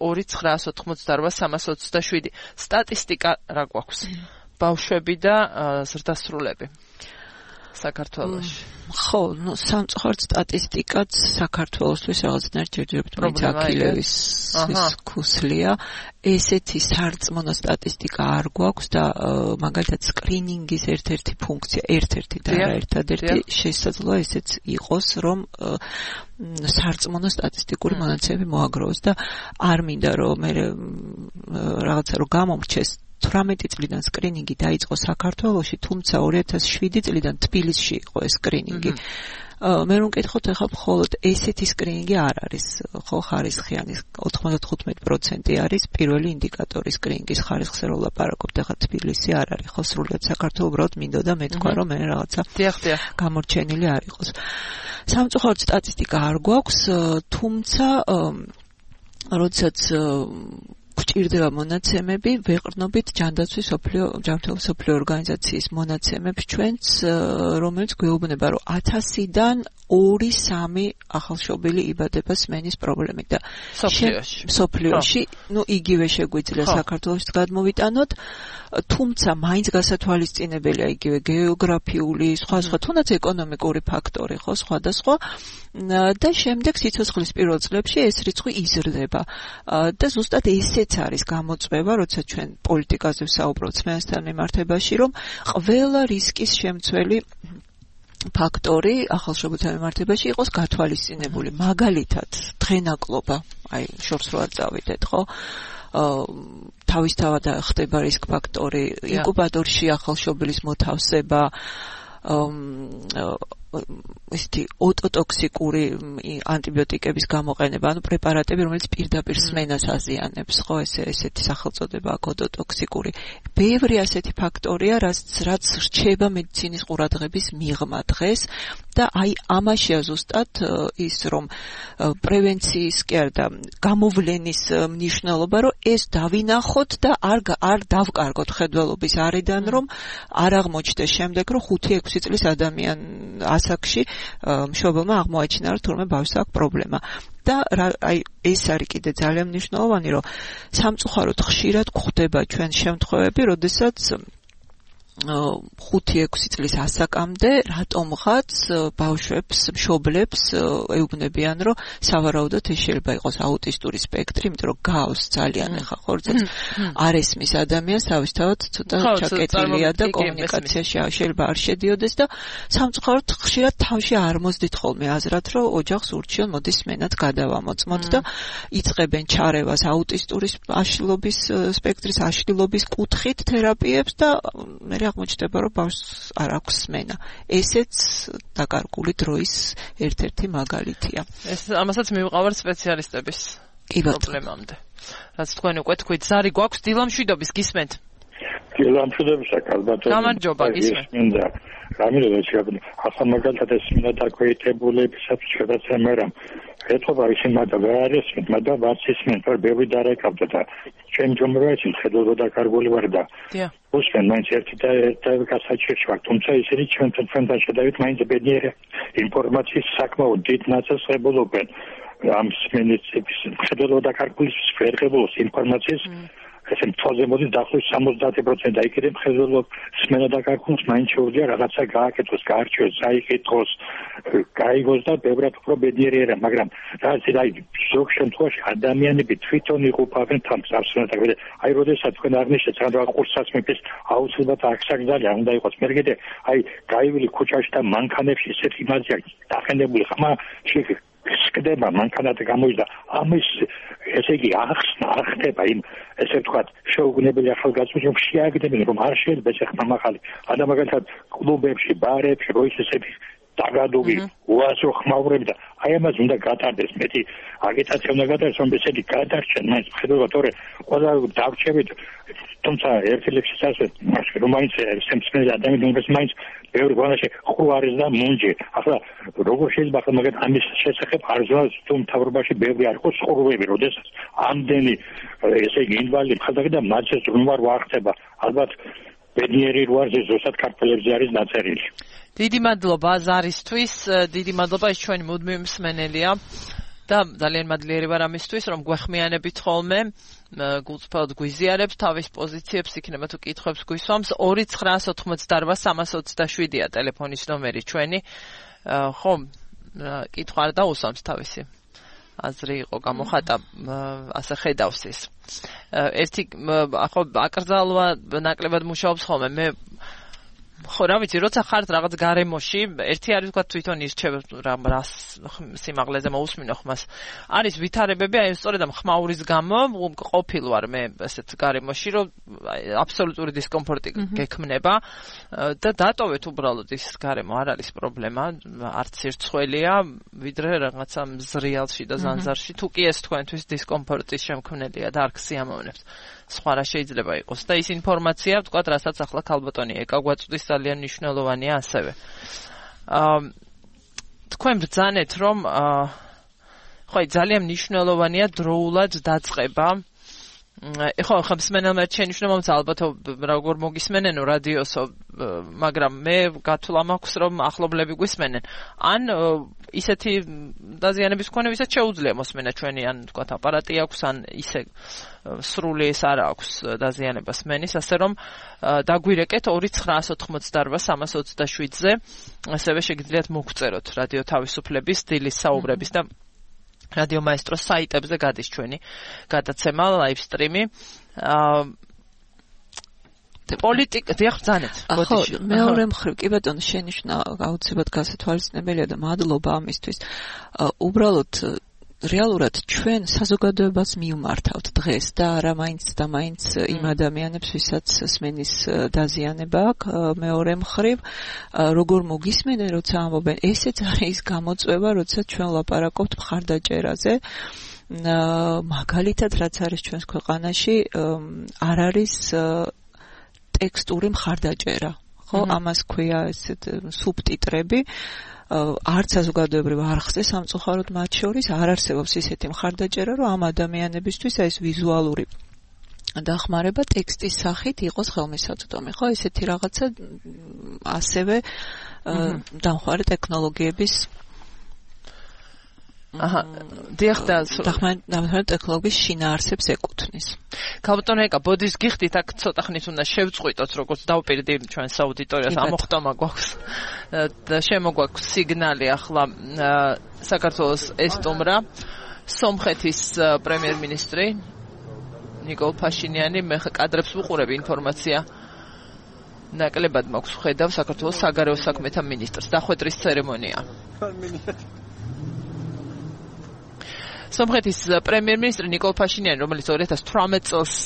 2988327. სტატისტიკა რა გვაქვს? ბავშვები და ზრდასრულები საქართველოში. ხო, სამწუხაროდ სტატისტიკაც საქართველოსთვის რაღაცნაირად ჯერჯერობით აქილევის ქუსლია. ესეთი სარწმუნო სტატისტიკა არ გვაქვს და მაგალითად სკრინინგის ერთ-ერთი ფუნქცია, ერთ-ერთი და ერთადერთი შესაძლოა ესეც იყოს, რომ სარწმუნო სტატისტიკური მონაცემები მოაგროვოს და არ მინდა რომ მე რაღაცა რომ გამომრჩეს 18 წლიდან სკრინინგი დაიწყო საქართველოში, თუმცა 2007 წლიდან თბილისში იყო ეს სკრინინგი. მე რომ მკითხოთ, ახლა მხოლოდ ესეთი სკრინინგი არ არის, ხო, ხარისხიანი 95% არის პირველი ინდიკატორი სკრინინგის ხარისხზე რომ ვლაპარაკობთ, ახლა თბილისი არ არის, ხო, სრულად საქართველო უბრალოდ მინდოდა მეთქვა, რომ მე რაღაცა გამორჩენილი არ იყოს. სამწუხაროდ სტატისტიკა არ გვაქვს, თუმცა როდესაც გვჭირდება მონაცემები, ვეყრდნობით ჯანდაცვის ჯანმრთელობის მსოფლიო ორგანიზაციის მონაცემებს ჩვენც, რომელიც გვეუბნება, რომ 1000-დან 2-3 ახალშობილი იბადება სმენის პრობლემით და მსოფლიოში, იგივე შეგვიძლია საქართველოში გადმოვიტანოთ, თუმცა მაინც გასათვალისწინებელია იგივე გეოგრაფიული, სხვა თუნდაც ეკონომიკური ფაქტორი, ხო, სხვადასხვა და შემდეგ სიცოცხლის პირველ წლებში ეს რიცხვი იზრდება და ზუსტად ესეც არის გამოწვევა, როცა ჩვენ პოლიტიკაზე ვსაუბრობთ სმენასთან მიმართებაში, რომ ყველა რისკის შემცველი ფაქტორი ახალშობილთა მიმართებაში იყოს გათვალისწინებული. მაგალითად, დღენაკლობა, შორს რო არ წავიდეთ, ხო? თავისთავად ხდება რისკ ფაქტორი, ინკუბატორში ახალშობილის მოთავსება, ესეთი ოტოტოქსიკური ანტიბიოტიკების გამოყენება, ანუ პრეპარატები, რომელიც პირდაპირ სმენას აზიანებს, ხო, ესეთი სახელწოდება აქვს ოტოტოქსიკური. ბევრი ასეთი ფაქტორია, რაც რჩება მედიცინის ყურადღების მიღმა დღეს და აი ამაშია ზუსტად ის რომ პრევენციის კი არა და გამოვლენის მნიშვნელობა, რომ ეს დავინახოთ და არ დავკარგოთ ხედველობის არიდან, რომ არ აღმოჩნდეს შემდეგ, რომ 5-6 წლის ადამიან ასაკში მშობელმა აღმოაჩინა, რომ თურმე ბავშვს აქვს პრობლემა. და აი ეს არის კიდე ძალიან მნიშვნელოვანი, რომ სამწუხაროდ ხშირად გვხვდება ჩვენ შემთხვევები, როდესაც 5-6 წლის ასაკამდე რატომღაც ბავშვებს, მშობლებს ეუბნებიან, რომ სავარაუდოდ ეს შეიძლება იყოს აუტისტური სპექტრი, იმიტომ რომ გავს ძალიან ახლა ხორცაც არ ესმის ადამიანს, თავისთავად ცოტა ჩაკეტილია და კომუნიკაციაში შეიძლება არ შედიოდეს და სამწუხაროდ ხშირად თავში არ მოსდით ხოლმე აზრად, რომ ოჯახს ურჩიონ მოდის სმენად გადავამოწმოთ და იწყებენ ჩარევას აუტისტური აშლილობის სპექტრის აშლილობის კუთხით თერაპიებს და მე აღმოჩნდება, რომ ბავშვს არ აქვს სმენა. ესეც დაკარგული დროის ერთ-ერთი მაგალითია. ეს ამასაც მივყავართ სპეციალისტების პრობლემამდე. რაც თქვენ უკვე თქვით, ზარი გვაქვს დილამშვიდობის გისმენთ? დილამშვიდობის ალბათ. გამარჯობა, გისმენთ. რამირედა შეგვიძლია ახლა მაგალითად ეს მინდა დაქვეითებულებისას შედაცემ მაგრამ ეთქობა ისინი მაგრამ ვერ არის მაგრამ ვაცისმენ რომ ბევრი დარეკავდა და ჩემ ჯომრაჩი ხედავდა დაკარგული ვარ და უსმენ მაინც ერთი და გასაჩერში ვარ თუმცა ისინი ჩვენთან შედავით მაინც ბედნიერი ინფორმაციის საკმაოდ დიდ ნაწილს ებულობენ ამ სმენის ხედავდა დაკარგული სფერღებულოს ინფორმაციის ესე მთვაზე მოდის დაახლოებით 70% აიკეთებ ხედულობ სმენა დაკარგულს მაინც შეუძლია რაღაცა გააკეთოს, გაარჩიოს, საიკეთოს, გაიგოს და ბევრად უფრო ბედნიერია, მაგრამ რაც აი ზოგ შემთხვევაში ადამიანები თვითონ იყოფავენ თამსავსნად და აი როდესაც თქვენ აღნიშნეთ რა ყურსაც მეფის აუცილებლად აქსაგზალია უნდა იყოს მე კიდე აი გაივილი ქუჩაში და მანქანებში ისეთ იმაზია დახენებული ხმა სკდება მანქანად გამოიძა ამის ესე იგი ახსნა არ ხდება იმ ესე ვთქვათ შეუგნებელი ახალგაზრდებს რომ შეაგდებენ რომ არ შეიძლება ეს ხმა მაღალი ადა მაგალითად კლუბებში ბარებში როის ესეთი დაგადუგი უასო ხმაურები და აი ამას უნდა გატარდეს მეტი აგიტაცია უნდა გატარდეს რომ ესეთი გადარჩენ მაინც ხედავთ თორე ყველა დავრჩებით თუმცა ერთი ლექსის ასე რომ მაინც სემსმენი ადამიანებს მაინც ბევრი გვანაში ხო არის და მუნჯი ახლა როგორ შეიძლება ახლა მაგათ ამის შესახებ არზვას თუ მთავრობაში ბევრი არ იყოს ხურვები როდესაც ამდენი ესე იგი ინვალიდი ხალხი და მათზე ზრუნვა ვახდება ალბათ ბედნიერი როარზე ზუსტად ქართველებზე არის დაწერილი დიდი მადლობა ზარისთვის დიდი მადლობა ის ჩვენი მუდმივი მსმენელია და ძალიან მადლიერი ვარ ამისთვის რომ გვეხმიანებით ხოლმე გულწრფელად გვიზიარებს თავის პოზიციებს იქნება თუ კითხვებს გვისვამს 2988327-ია ტელეფონის ნომერი ჩვენი ხო კითხვა არ დაუსვამს თავისი აზრი იყო გამოხატა ასე ხედავს ის ერთი ხო აკრძალვა ნაკლებად მუშაობს ხოლმე მე ხო რა ვიცი როცა ხართ რაღაც გარემოში ერთი არის თქვა თვითონ ირჩევ რა სიმაღლეზე მოусმინო ხმას არის ვითარებები აი სწორედ ამ ხმაურის გამო ყოფილ ვარ მე ესეთ გარემოში რომ აბსოლუტური დისკომფორტი გექმნება და დატოვეთ უბრალოდ ის გარემო არ არის პრობლემა არც სირცხველია ვიდრე რაღაცა მზრიალში და ზანზარში თუ კი ეს თქვენთვის დისკომფორტის შემქმნელია და არ გსიამოვნებთ სხვა რა შეიძლება იყოს და ის ინფორმაცია ვთქვათ რასაც ახლა ქალბატონი ეკა გვაწვდის ძალიან მნიშვნელოვანია ასევე თქვენ ბრძანეთ რომ ხო ძალიან მნიშვნელოვანია დროულად დაწყება ეხლა ხმსმენელმა შენიშნა მომცა ალბათ როგორ მოგისმენენ რადიოსო მაგრამ მე გათვლა მაქვს რომ ახლობლები გვისმენენ ან ისეთი დაზიანების მქონე ვისაც შეუძლია მოსმენა ჩვენი ან თქვათ აპარატი აქვს ან ისე სრული ეს არ აქვს დაზიანება სმენის ასე რომ დაგვირეკეთ 2988327-ზე ასევე შეგიძლიათ მოგწეროთ რადიო თავისუფლების დილის საუბრების და რადიო მაესტროს საიტებზე გადის ჩვენი გადაცემა ლაივ სტრიმი პოლიტიკა დიახ ბრძანეთ ხო მეორე მხრივ კი ბატონო შენიშნა აუცილებლად გასათვალისწინებელია და მადლობა ამისთვის უბრალოდ რეალურად ჩვენ საზოგადოებას მივმართავთ დღეს და არა მაინც იმ ადამიანებს, ვისაც სმენის დაზიანება აქვს მეორე მხრივ, როგორ მოგისმენენ, როცა ამბობენ, ესეც არის გამოწვევა, როცა ჩვენ ლაპარაკობთ მხარდაჭერაზე. მაგალითად, რაც არის ჩვენს ქვეყანაში, არ არის ტექსტური მხარდაჭერა. ხო, ამას ქვია ესეთ სუბტიტრები. არც საზოგადოებრივ არხზე სამწუხაროდ მათ შორის არ არსებობს ისეთი მხარდაჭერა, რომ ამ ადამიანებისთვის ეს ვიზუალური დახმარება ტექსტის სახით იყოს ხელმისაწვდომი. ხო, ესეთი რაღაცა ასევე დამხმარე ტექნოლოგიების დიახ და დამხმარე ტექნოლოგიის შინაარსებს ეკუთვნის. ქალბატონო ეკა, ბოდის გიხდით, აქ ცოტა ხნით უნდა შევწყვიტოთ, როგორც დავპირდი ჩვენს აუდიტორიას, ამოხტომა გვაქვს და შემოგვაქვს სიგნალი ახლა საქართველოს ესტუმრა, სომხეთის პრემიერ-მინისტრი ნიკოლ ფაშინიანი, მე კადრებს ვუყურებ ინფორმაცია. ნაკლებად მაქვს ხედავ საქართველოს საგარეო საქმეთა მინისტრს, დახვედრის ცერემონია. სომხეთის პრემიერ-მინისტრი ნიკოლ ფაშინიანი, რომელიც 2018 წელს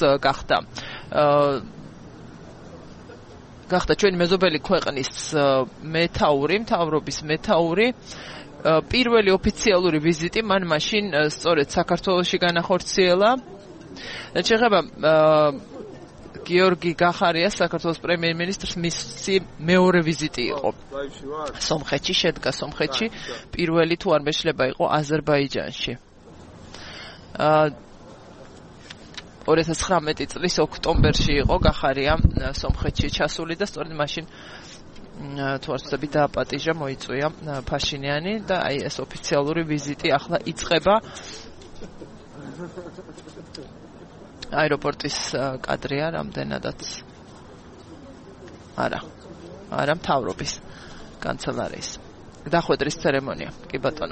გახდა ჩვენი მეზობელი ქვეყნის მეთაური, მთავრობის მეთაური, პირველი ოფიციალური ვიზიტი მან მაშინ სწორედ საქართველოში განახორციელა. შეეხება გიორგი გახარიას, საქართველოს პრემიერ-მინისტრს, მისი მეორე ვიზიტი იყო სომხეთში, შედგა სომხეთში, პირველი თუ არ მეშლება იყო აზერბაიჯანში. 2019 წლის ოქტომბერში იყო გახარია სომხეთში ჩასული და სწორედ მაშინ თუ არ ვცდები დააპატიჟა, მოიწვია ფაშინიანი და აი ეს ოფიციალური ვიზიტი ახლა იწყება. აეროპორტის კადრია რამდენადაც არა მთავრობის კანცელარიის დახვედრის ცერემონია. კი ბატონო.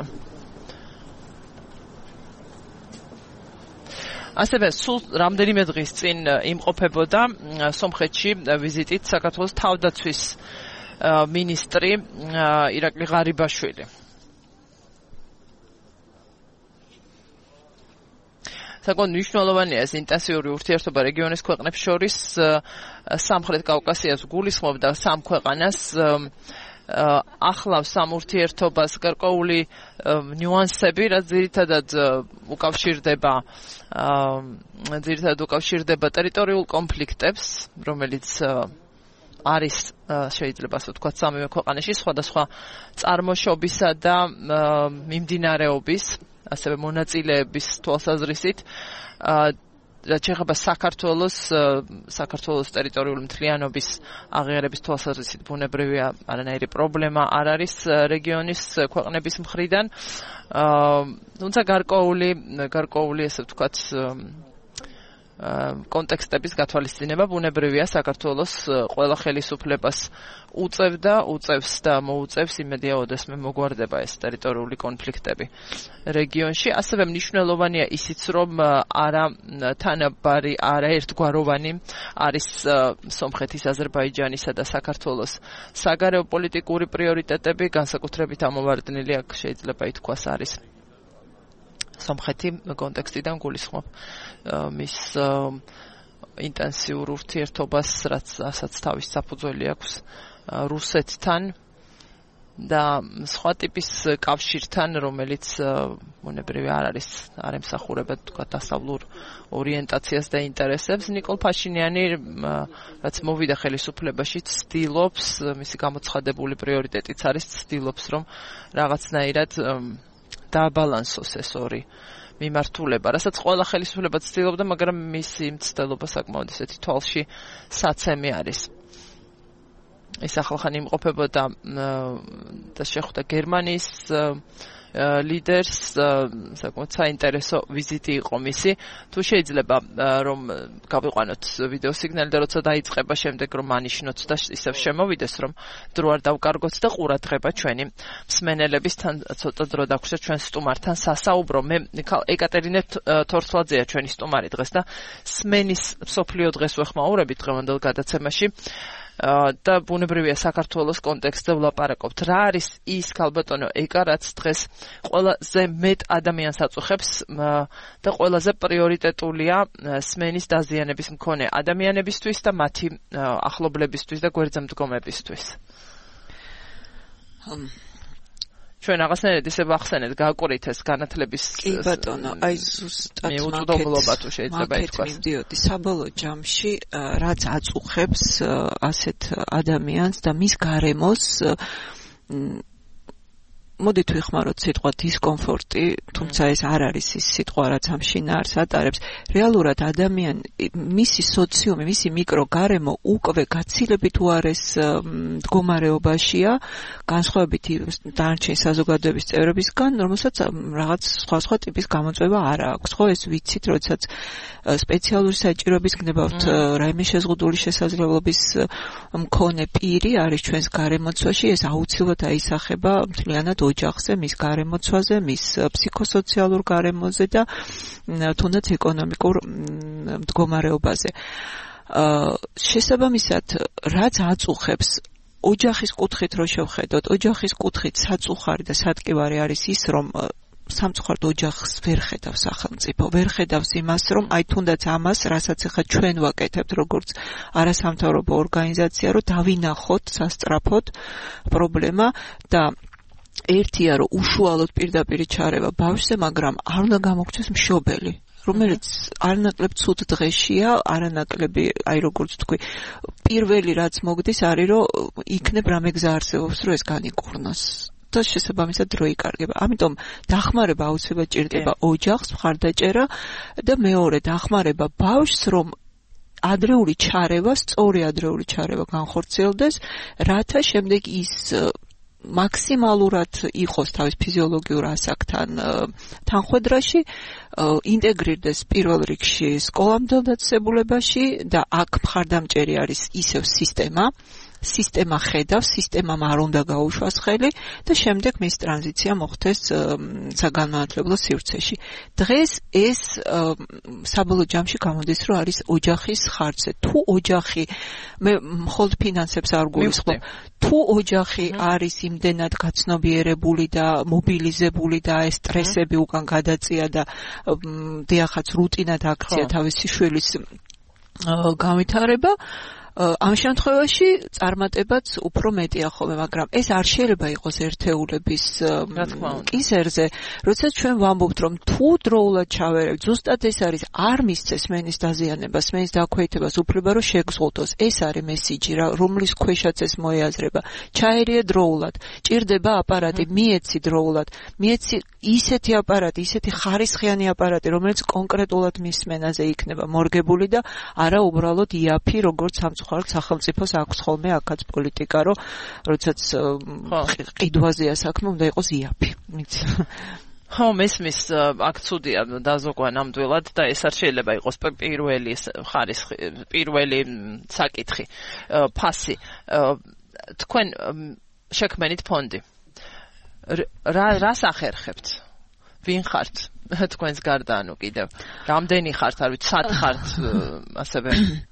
ასევე სულ რამდენიმე დღის წინ იმყოფებოდა სომხეთში ვიზიტით საქართველოს თავდაცვის მინისტრი ირაკლი ღარიბაშვილი. საკმაოდ მნიშვნელოვანია ეს ინტენსიური ურთიერთობა რეგიონის ქვეყნებს შორის, სამხრეთ კავკასიას გულისხმობდა სამ ქვეყანას, ახლავს ამ ურთიერთობას გარკვეული ნიუანსები, რაც ძირითადად უკავშირდება ტერიტორიულ კონფლიქტებს, რომელიც არის შეიძლება ასე ვთქვათ სამივე ქვეყანაში სხვადასხვა წარმოშობისა და მიმდინარეობის, ასევე მონაწილეების თვალსაზრისით, რაც შეეხება საქართველოს ტერიტორიული მთლიანობის აღიარების თვალსაზრისით ბუნებრივია არანაირი პრობლემა არ არის რეგიონის ქვეყნების მხრიდან. თუმცა გარკვეული ასე ვთქვათ კონტექსტების გათვალისწინება ბუნებრივია საქართველოს ყველა ხელისუფლებას უწევს და მოუწევს, იმედია ოდესმე მოგვარდება ეს ტერიტორიული კონფლიქტები რეგიონში. ასევე მნიშვნელოვანია ისიც, რომ არა თანაბარი, არა ერთგვაროვანი არის სომხეთის, აზერბაიჯანისა და საქართველოს საგარეო პოლიტიკური პრიორიტეტები, განსაკუთრებით ამოვარდნილი აქ შეიძლება ითქვას არის სომხეთი კონტექსტიდან გულისხმობ მის ინტენსიურ ურთიერთობას, რასაც თავის საფუძველი აქვს რუსეთთან და სხვა ტიპის კავშირთან, რომელიც ბუნებრივია არ ემსახურება თქვათ დასავლურ ორიენტაციას და ინტერესებს. ნიკოლ ფაშინიანი, რაც მოვიდა ხელისუფლებაში, ცდილობს, მისი გამოცხადებული პრიორიტეტიც არის, ცდილობს, რომ რაღაცნაირად დააბალანსოს ეს ორი მიმართულება, რასაც ყველა ხელისუფლება ცდილობდა, მაგრამ მისი მცდელობა საკმაოდ ისეთი თვალში საცემი არის. ის ახალხანი იმყოფებოდა და შეხვდა გერმანიის ლიდერს, საკმაოდ საინტერესო ვიზიტი იყო მისი. თუ შეიძლება რომ გავიყვანოთ ვიდეო სიგნალი და როცა დაიწყება შემდეგ რომ ანიშნოთ და ისევ შემოვიდეს, რომ დრო არ დავკარგოთ და ყურადღება ჩვენი მსმენელებისთან ცოტა დრო დაგვჭირდა ჩვენ სტუმართან სასაუბრო. მე ეკატერინე თორცლაძეა ჩვენი სტუმარი დღეს და სმენის მსოფლიო დღეს ვეხმაურებით დღევანდელ გადაცემაში. და ბუნებრივია საქართველოს კონტექსტზე ვლაპარაკობთ. რა არის ის ქალბატონო ეკა, რაც დღეს ყველაზე მეტ ადამიანს აწუხებს და ყველაზე პრიორიტეტულია სმენის დაზიანების მქონე ადამიანებისთვის და მათი ახლობლებისთვის და გვერდზემდგომებისთვის? ჩვენ რაღაცნაირად ისე ვახსენეთ გაკვირით ეს განათლების კი ბატონო, აი ზუსტად მეუწვდომლობა თუ შეიძლება ითქვას. მივდიოდი საბოლოო ჯამში, რაც აწუხებს ასეთ ადამიანს და მის გარემოს მოდით ვიხმაროთ სიტყვა დისკომფორტი, თუმცა ეს არ არის ის სიტყვა, რაც ამ შინაარს ატარებს. რეალურად ადამიანი, მისი სოციუმი, მისი მიკროგარემო უკვე გაცილებით უარეს მდგომარეობაშია, განსხვავებით დანარჩენი საზოგადოების წევრებისგან, რომელსაც რაღაც სხვა ტიპის გამოწვევა არ აქვს. ხო, ეს ვიცით, როდესაც სპეციალური საჭიროების გნებავთ რაიმე შეზღუდული შესაძლებლობის მქონე პირი არის ჩვენს გარემოცვაში, ეს აუცილებლად აისახება მთლიანად ოჯახზე, მის გარემოცვაზე, მის ფსიქოსოციალურ გარემოზე და თუნდაც ეკონომიკურ მდგომარეობაზე. შესაბამისად, რაც აწუხებს ოჯახის კუთხით რო შევხედოთ, ოჯახის კუთხით საწუხარი და სატკივარი არის ის, რომ სამწუხაროდ ოჯახს ვერ ხედავს სახელმწიფო, ვერ ხედავს იმას, რომ აი თუნდაც ამას, რასაც ახლა ჩვენ ვაკეთებთ, როგორც არასამთავრობო ორგანიზაცია, რომ დავინახოთ სასწრაფოდ პრობლემა და ერთია, რომ უშუალოდ პირდაპირ ჩარევა ბავშვზე, მაგრამ არ უნდა გამოგჩეს მშობელი, რომელიც არანაკლებ ცუდ დღეშია, არანაკლები, აი როგორც თქვი, პირველი რაც მოგდის არის, რომ იქნებ რამე გზა არსებობს, რომ ეს განიკურნოს. და შესაბამისად დრო იკარგება. ამიტომ დახმარება აუცილებლად ჭირდება ოჯახს, მხარდაჭერა და მეორე დახმარება ბავშვს, რომ ადრეული ჩარევა, სწორი ადრეული ჩარევა განხორციელდეს, რათა შემდეგ ის მაქსიმალურად იყოს თავის ფიზიოლოგიურ ასაკთან თანხვედრაში, ინტეგრირდეს პირველ რიგში სკოლამდელ დაწესებულებაში და აქ მხარდამჭერი არის ისევ სისტემა ხედავს, სისტემამ არ უნდა გაუშვას ხელი და შემდეგ მის ტრანზიცია მოხდეს საგანმანათლებლო სივრცეში. დღეს ეს საბოლოო ჯამში გამოდის, რომ არის ოჯახის ხარჯზე. თუ ოჯახი, მე მხოლოდ ფინანსებს არ გულისხმობ, თუ ოჯახი არის იმდენად გაცნობიერებული და მობილიზებული და ეს სტრესები უკან გადაწია და დიახაც რუტინად აქცია თავისი შვილის განვითარება, ამ შემთხვევაში წარმატებაც უფრო მეტია ხოლმე, მაგრამ ეს არ შეიძლება იყოს ერთეულების კისერზე, როდესაც ჩვენ ვამბობთ, რომ თუ დროულად ჩავერევთ, ზუსტად ეს არის, არ მისცეს სმენის დაზიანებას, სმენის დაქვეითებას, უფლება რომ შეგზღუდოს. ეს არის მესიჯი, რომლის ქვეშაც ეს მოეაზრება. ჩაერია დროულად, ჭირდება აპარატი, მიეცი დროულად, მიეცი ისეთი აპარატი, ისეთი ხარისხიანი აპარატი, რომელიც კონკრეტულად მის სმენაზე იქნება მორგებული და არა უბრალოდ იაფი, როგორც ხართ სახელმწიფოს აქვს ხოლმე აქაც პოლიტიკა, რომ როდესაც ყიდვაზეა საქმე, უნდა იყოს იაფი. ხო, მესმის აქ ცუდია დაზოგვა ნამდვილად და ეს არ შეიძლება იყოს პირველი ხარისხი, პირველი საკითხი, ფასი. თქვენ შექმენით ფონდი. რას ახერხებთ? ვინ ხართ? თქვენს გარდა, ანუ კიდევ რამდენი ხართ, არ ვიცი, სად ხართ, ასევე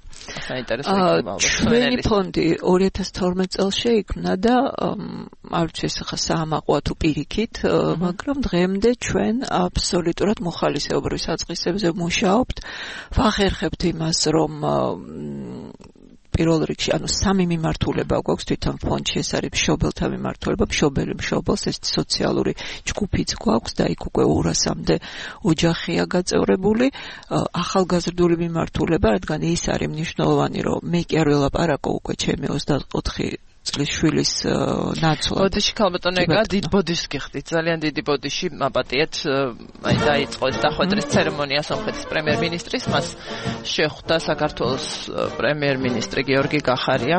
ჩვენი ფონდი 2012 წელს შეიქმნა და არ ვიცი ეს ხა საამაყოა თუ პირიქით, მაგრამ დღემდე ჩვენ აბსოლუტურად მოხალისეობრივ საწყისებზე მუშაობთ. ვახერხებთ იმას, რომ პირველ რიგში, ანუ სამი მიმართულება გვაქვს თვითონ ფონდში, ეს არის მშობელთა მიმართულება, მშობელს ეს სოციალური ჯგუფიც გვაქვს და იქ უკვე 200-მდე ოჯახია გაწევრებული, ახალგაზრდული მიმართულება, რადგან ის არის მნიშვნელოვანი, რომ მე კი არ ველაპარაკო უკვე ჩემი 24 წლის შვილის ნაცვლად. ბოდიში ქალბატონო ეკა, დიდ ბოდიშს გიხდით, ძალიან დიდი ბოდიში აპატიეთ, აი დაიწყო დახვედრის ცერემონია სომხეთის პრემიერ-მინისტრის, მას შეხვდა საქართველოს პრემიერ-მინისტრი გიორგი გახარია.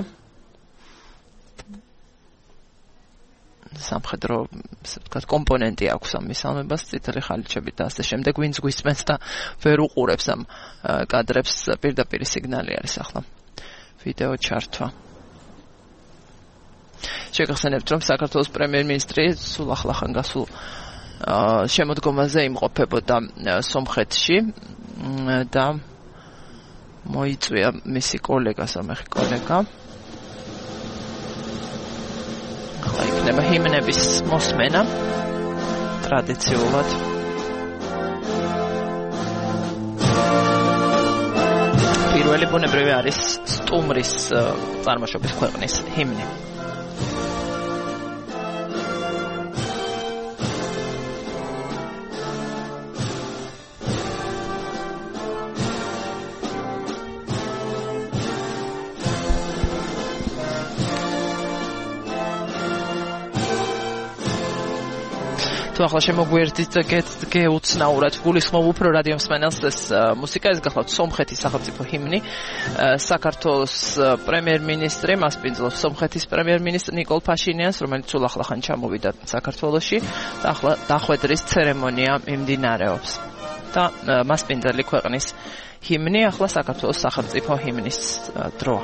სამხედრო, ასე ვთქვათ, კომპონენტი აქვს ამ მისალმებას, წითელი ხალიჩებით და ასე შემდეგ, ვინც გვისმენს და ვერ უყურებს ამ კადრებს, პირდაპირ სიგნალი არის ახლა. ვიდეო ჩართვა. შეგახსენებთ, რომ საქართველოს პრემიერ-მინისტრი სულ ახლახან გასულ შემოდგომაზე იმყოფებოდა სომხეთში და მოიწვია მისი კოლეგა, სომეხი კოლეგა. იქნება ჰიმნების მოსმენა ტრადიციულად. პირველი ბუნებრივი არის სტუმრის წარმოშობის ქვეყნის ჰიმნი. თუ ახლა შემოგვიერთდით გეუცნაურად გულისხმობ უფრო რადიო მსმენელს ეს მუსიკა ეს გახლავთ სომხეთის სახელმწიფო ჰიმნი საქართველოს პრემიერ-მინისტრი მას პინძლობს სომხეთის პრემიერ-მინისტრი ნიკოლ ფაშინიანს რომელიც სულ ახლახან ჩამოვიდა საქართველოში და ახლა დახვედრის ცერემონია მიმდინარეობს და მასპინძელი ქვეყნის ჰიმნი ახლა საქართველოს სახელმწიფო ჰიმნის დროა.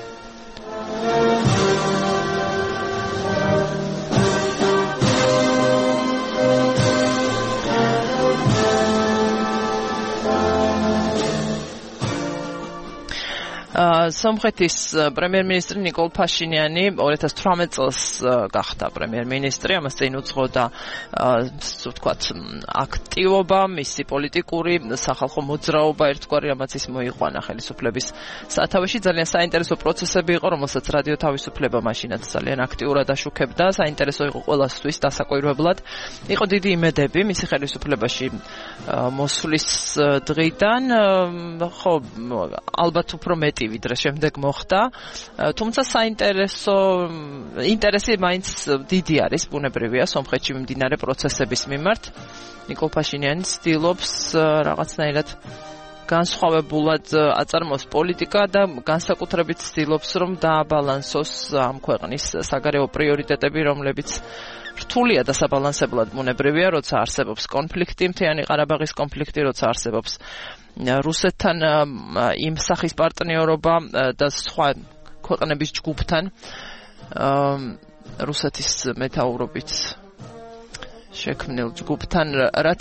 სომხეთის პრემიერ-მინისტრი ნიკოლ ფაშინიანი 2018 წელს გახდა პრემიერ-მინისტრი, ამას წინ უძღოდა ვთქვათ აქტივობა, მისი პოლიტიკური სახალხო მოძრაობა ერთგვარი, რამაც ის მოიყვანა ხელისუფლების სათავეში. ძალიან საინტერესო პროცესები იყო, რომელსაც რადიო თავისუფლება მაშინაც ძალიან აქტიურად აშუქებდა. საინტერესო იყო ყველასთვის დასაკვირვებლად. იყო დიდი იმედები მისი ხელისუფლებაში მოსვლის დღიდან, ხო, ალბათ უფრო მეტი ვიდრე შემდეგ მოხდა. თუმცა ინტერესი მაინც დიდი არის, ბუნებრივია სომხეთში მიმდინარე პროცესების მიმართ. ნიკოლ ფაშინიანი ცდილობს რაღაცნაირად განსხვავებულად აწარმოოს პოლიტიკა და განსაკუთრებით ცდილობს რომ დააბალანსოს ამ ქვეყნის საგარეო პრიორიტეტები, რომლებიც რთულია დასაბალანსებლად ბუნებრივია, როცა არსებობს კონფლიქტი, მთიანი ყარაბაღის კონფლიქტი, როცა არსებობს რუსეთთან იმ სახის პარტნიორობა და სხვა ქვეყნების ჯგუფთან რუსეთის მეთაურობით შექმნილ ჯგუფთან, რაც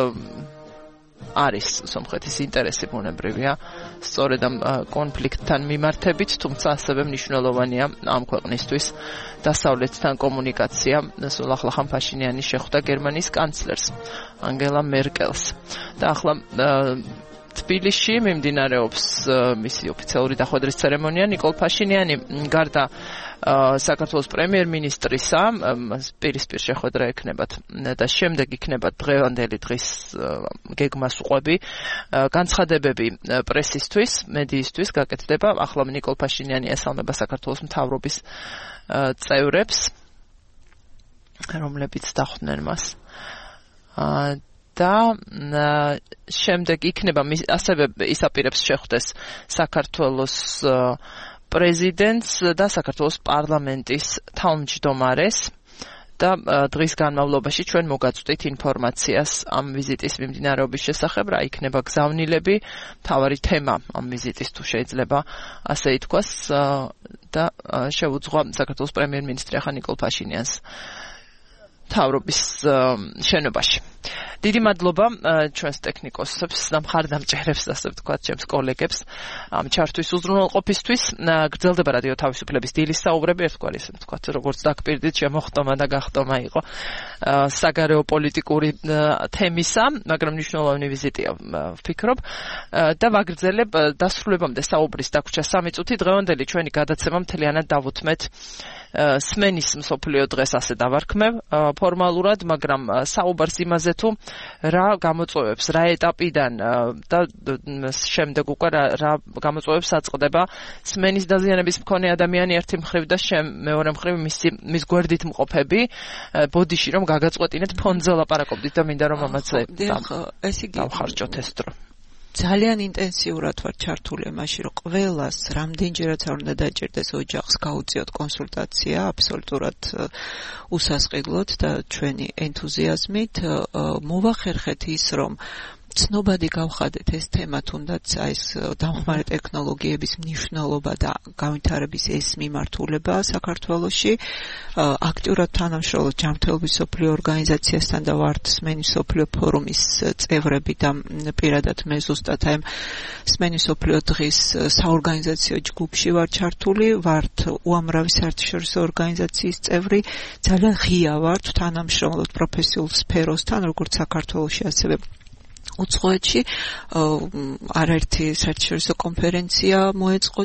არის სომხეთის ინტერესი ბუნებრივია სწორედ ამ კონფლიქტთან მიმართებით, თუმცა ასევე მნიშვნელოვანია ამ ქვეყნისთვის დასავლეთთან კომუნიკაცია. სულ ახლახან ფაშინიანი შეხვდა გერმანიის კანცლერს ანგელა მერკელს და ახლა თბილისში მიმდინარეობს მისი ოფიციალური დახვედრის ცერემონია. ნიკოლ ფაშინიანი გარდა საქართველოს პრემიერ-მინისტრისა პირისპირ შეხვედრა ექნებათ და შემდეგ იქნება დღევანდელი დღის გეგმას უყვები განცხადებები პრესისთვის, მედიისთვის გაკეთდება. ახლა ნიკოლ ფაშინიანი ესალმება საქართველოს მთავრობის წევრებს, რომლებიც დახვდნენ მას. და შემდეგ იქნება ასევე ისაპირებს შეხვდეს საქართველოს პრეზიდენტს და საქართველოს პარლამენტის თავმჯდომარეს და დღის განმავლობაში ჩვენ მოგაწვდით ინფორმაციას ამ ვიზიტის მიმდინარეობის შესახებ, რა იქნება გზავნილები, მთავარი თემა ამ ვიზიტის თუ შეიძლება ასე ითქვას და შეუძღვა საქართველოს პრემიერ-მინისტრი ახლა ნიკოლ ფაშინიანს თავრობის შენობაში. დიდი მადლობა ჩვენს ტექნიკოსებს და მხარდამჭერებს, ასე ვთქვათ, ჩემს კოლეგებს ამ ჩართვის უზრუნველყოფისთვის. გრძელდება რადიო თავისუფლების დილის საუბრები, ერთგვარი ასე ვთქვათ, როგორც დაგპირდით, შემოხტომა და გახტომა იყო საგარეო პოლიტიკური თემისა, მაგრამ მნიშვნელოვანი ვიზიტია ვფიქრობ და ვაგრძელებ დასრულებამდე საუბრის დაგვრჩა 3 წუთი. დღევანდელი ჩვენი გადაცემა მთლიანად დავუთმეთ სმენის მსოფლიო დღეს ასე დავარქმევ ფორმალურად, მაგრამ საუბარს იმაზე თუ რა გამოწვევებს, რა ეტაპიდან და შემდეგ უკვე რა გამოწვევებს აწყდება სმენის დაზიანების მქონე ადამიანი ერთი მხრივ და მეორე მხრივ მის გვერდით მყოფები. ბოდიში რომ გაგაწყვეტინეთ ფონზე ლაპარაკობდით და მინდა რომ ამაზე დავხარჯოთ ეს დრო. ძალიან ინტენსიურად ვარ ჩართული იმაში, რომ ყველას რამდენჯერაც არ უნდა დაჭირდეს ოჯახს გაუწიოთ კონსულტაცია, აბსოლუტურად უსასყიდლოდ და ჩვენი ენთუზიაზმით მოვახერხეთ ის, რომ ცნობადი გავხადეთ ეს თემა, თუნდაც აი ეს დამხმარე ტექნოლოგიების მნიშვნელობა და განვითარების ეს მიმართულება საქართველოში. აქტიურად თანამშრომლობთ ჯანმრთელობის მსოფლიო ორგანიზაციასთან და ვართ სმენის მსოფლიო ფორუმის წევრები და პირადად მე ზუსტად აი სმენის მსოფლიო დღის საორგანიზაციო ჯგუფში ვარ ჩართული, ვართ უამრავი საერთაშორისო ორგანიზაციის წევრი, ძალიან ღია ვართ თანამშრომლობთ პროფესიულ სფეროსთან, როგორც საქართველოში, ასევე უცხოეთში. არაერთი საერთაშორისო კონფერენცია მოეწყო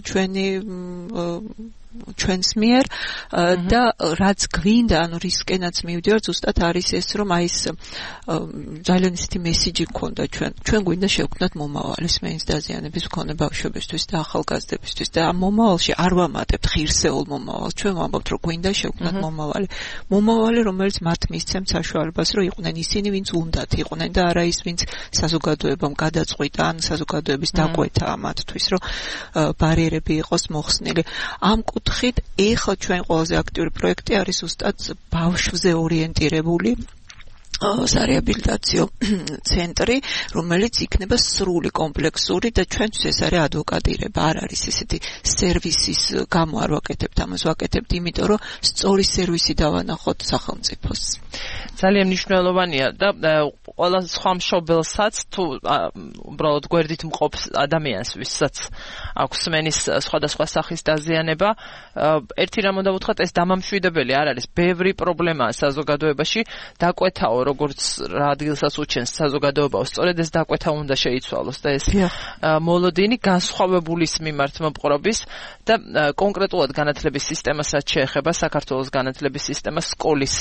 ჩვენს მიერ და რაც გვინდა, ანუ რისკენაც მივდივართ, ზუსტად არის ეს, რომ აი ეს ძალიან ისეთი მესიჯი გქონდა ჩვენ გვინდა შევქმნათ მომავალი სმენის დაზიანების მქონე ბავშვებისთვის და ახალგაზრდებისთვის და ამ მომავალში არ ვამატებთ ღირსეულ მომავალს, ჩვენ ვამბობთ, რომ გვინდა შევქმნათ მომავალი, რომელიც მათ მისცემთ საშუალებას, რომ იყვნენ ისინი, ვინც უნდათ იყვნენ და არა ის, ვინც საზოგადოებამ გადაწყვიტა ან საზოგადოების დაკვეთა მათთვის, რომ ბარიერები იყოს მოხსნილი. ამ კუთხით ეხლა ჩვენ ყველაზე აქტიური პროექტი არის ზუსტად ბავშვზე ორიენტირებული სარეაბილიტაციო ცენტრი, რომელიც იქნება სრული კომპლექსური და ჩვენთვის ეს არის ადვოკატირება, არ არის ესეთი სერვისის გამო არ ვაკეთებთ ამას, ვაკეთებთ იმიტომ, რომ სწორი სერვისი დავანახოთ სახელმწიფოს. ძალიან მნიშვნელოვანია და ყველა სხვა მშობელსაც თუ უბრალოდ გვერდით მყოფ ადამიანს, ვისაც აქვს სმენის სხვადასხვა სახის დაზიანება, ერთი რამ უნდა ვუთხრათ, ეს დამამშვიდებელი არ არის. ბევრი პრობლემაა საზოგადოებაში, დაკვეთაო როგორც რა ადგილსაც უჩენს საზოგადოებაო, სწორედ ეს დაკვეთა უნდა შეიცვალოს და ეს მოლოდინი განსხვავებულის მიმართ მოპყრობის და კონკრეტულად განათლების სისტემასაც შეეხება, საქართველოს განათლების სისტემას, სკოლის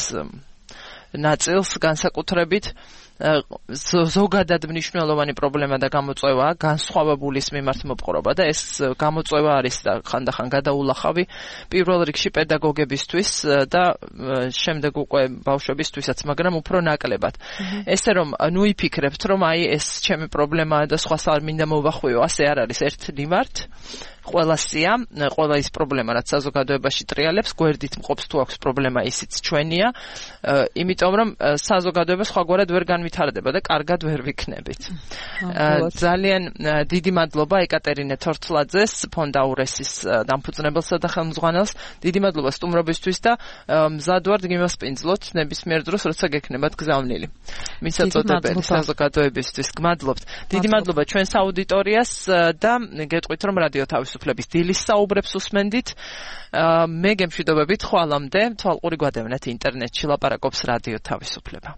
ნაწილს განსაკუთრებით ზოგადად მნიშვნელოვანი პრობლემა და გამოწვევაა განსხვავებულის მიმართ მოპყრობა და ეს გამოწვევა არის და ხანდახან გადაულახავი პირველ რიგში პედაგოგებისთვის და შემდეგ უკვე ბავშვებისთვისაც, მაგრამ უფრო ნაკლებად. ესე რომ ნუ იფიქრებთ, რომ აი ეს ჩემი პრობლემაა და სხვას არ მინდა მოვახვიო, ასე არ არის. ერთ მიმართ ყველასია, ყველა ის პრობლემა, რაც საზოგადოებაში ტრიალებს, გვერდით მყოფს თუ აქვს პრობლემა, ისიც ჩვენია, იმიტომ რომ საზოგადოება სხვაგვარად ვერ განვითარდება და კარგად ვერ ვიქნებით. ძალიან დიდი მადლობა ეკატერინე თორთლაძეს, ფონდ აურესის დამფუძნებელსა და ხელმძღვანელს. დიდი მადლობა სტუმრობისთვის და მზად ვართ გიმასპინძლოთ ნებისმიერ დროს, როცა გექნებათ გზავნილი. მისაწოდებელი საზოგადოებისთვის გმადლობთ. დიდი მადლობა ჩვენს აუდიტორიას და გეტყვით, რომ რადიო თავისუფლების დილის საუბრებს უსმენდით. მე გემშვიდობებით ხვალამდე, თვალყური გვადევნეთ ინტერნეტში, ლაპარაკობს რადიო თავისუფლება.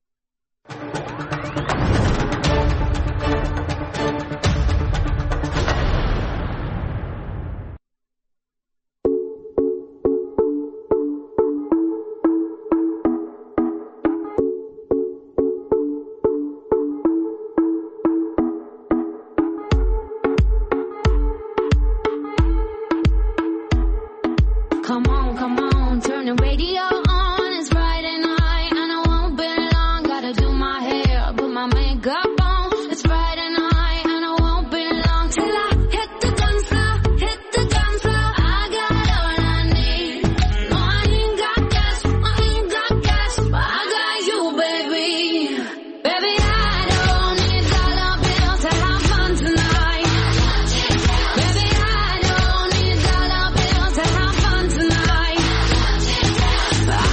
Come on, turn the radio on. It's Friday night and I won't be long. Gotta do my hair, put my makeup on. It's Friday night and I won't be long till I hit the dance floor, hit the dance floor. I got all I need. No, I ain't got gas, but I got you, baby. Baby, I don't need dollar bills to have fun tonight. Baby, I don't need dollar bills to have fun tonight. I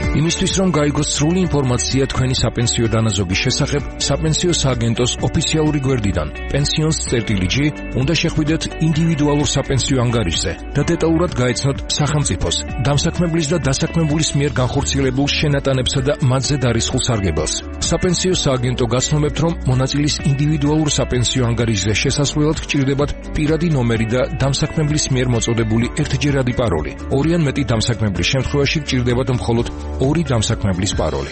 იმისთვის რომ გაიგოს სრული ინფორმაცია თქვენი საპენსიო დანაზოგის შესახებ, საპენსიო სააგენტოს ოფიციალური გვერდიდან pensions.gr უნდა შეხვიდეთ ინდივიდუალურ საპენსიო ანგარიშზე და დეტალურად გაეცნოთ სახელმწიფოს, დამსაქმებლის და დასაქმებულის მიერ განხორციელებულ შენატანებსა და მათზე დარისხულ სარგებელს. საპენსიო სააგენტო გაცნობებთ, რომ მონაწილის ინდივიდუალურ საპენსიო ანგარიშზე შესასვლელად გჭირდებათ პირადი ნომერი და დამსაქმებლის მიერ მოწოდებული ერთჯერადი პაროლი. ორი ან მეტი დამსაქმებლის შემთხვევაში გჭირდებათ მხოლოდ ორი დამსაქმებლის პაროლი.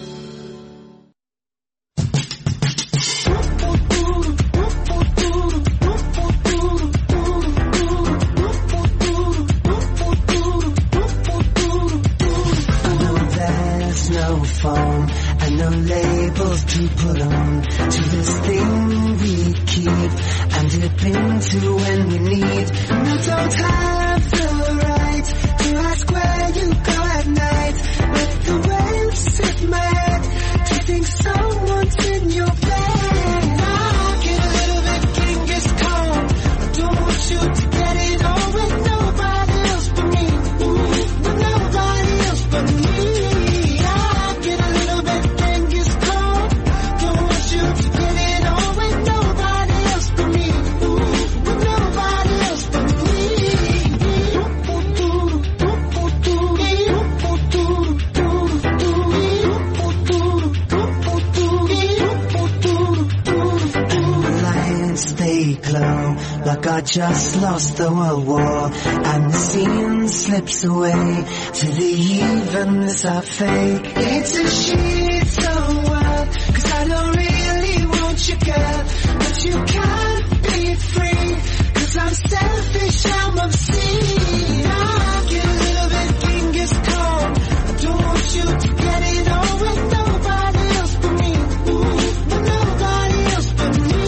Just lost the world war and the scene slips away to the evenness of fate. It's a shit so wild, 'cause I don't really want you, girl, but you can't be free, 'cause I'm selfish, I'm obscene. I get a little bit Genghis Khan. I don't want you to get it on with nobody else but me. With nobody else but me.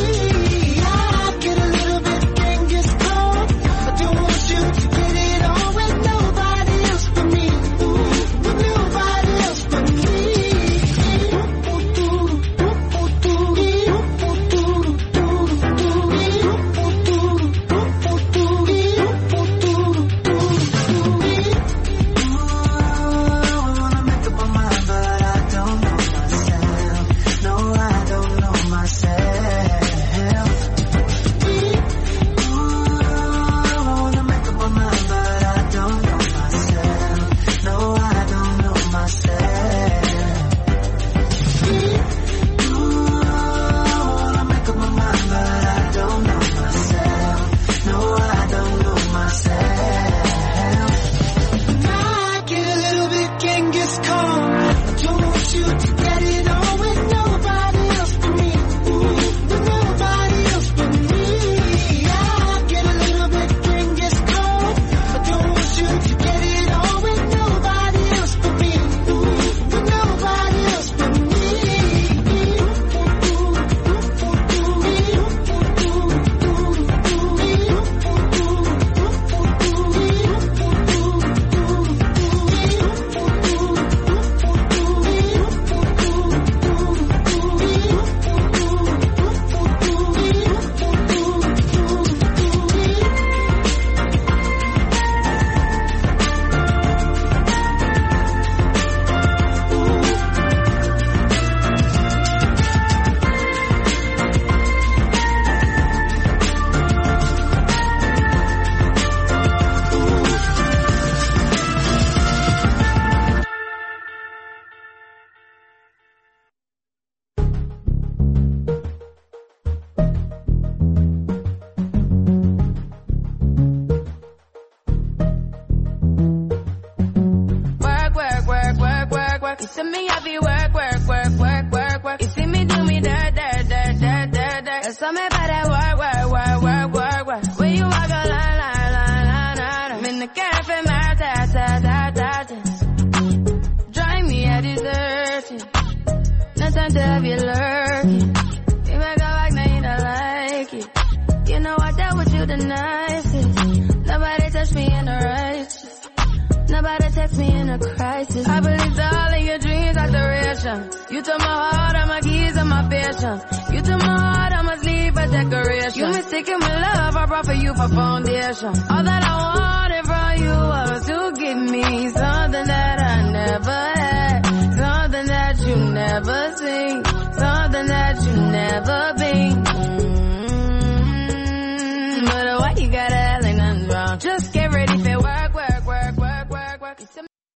You mistaken my love, I brought for you for foundation. All that I wanted from you was to give me some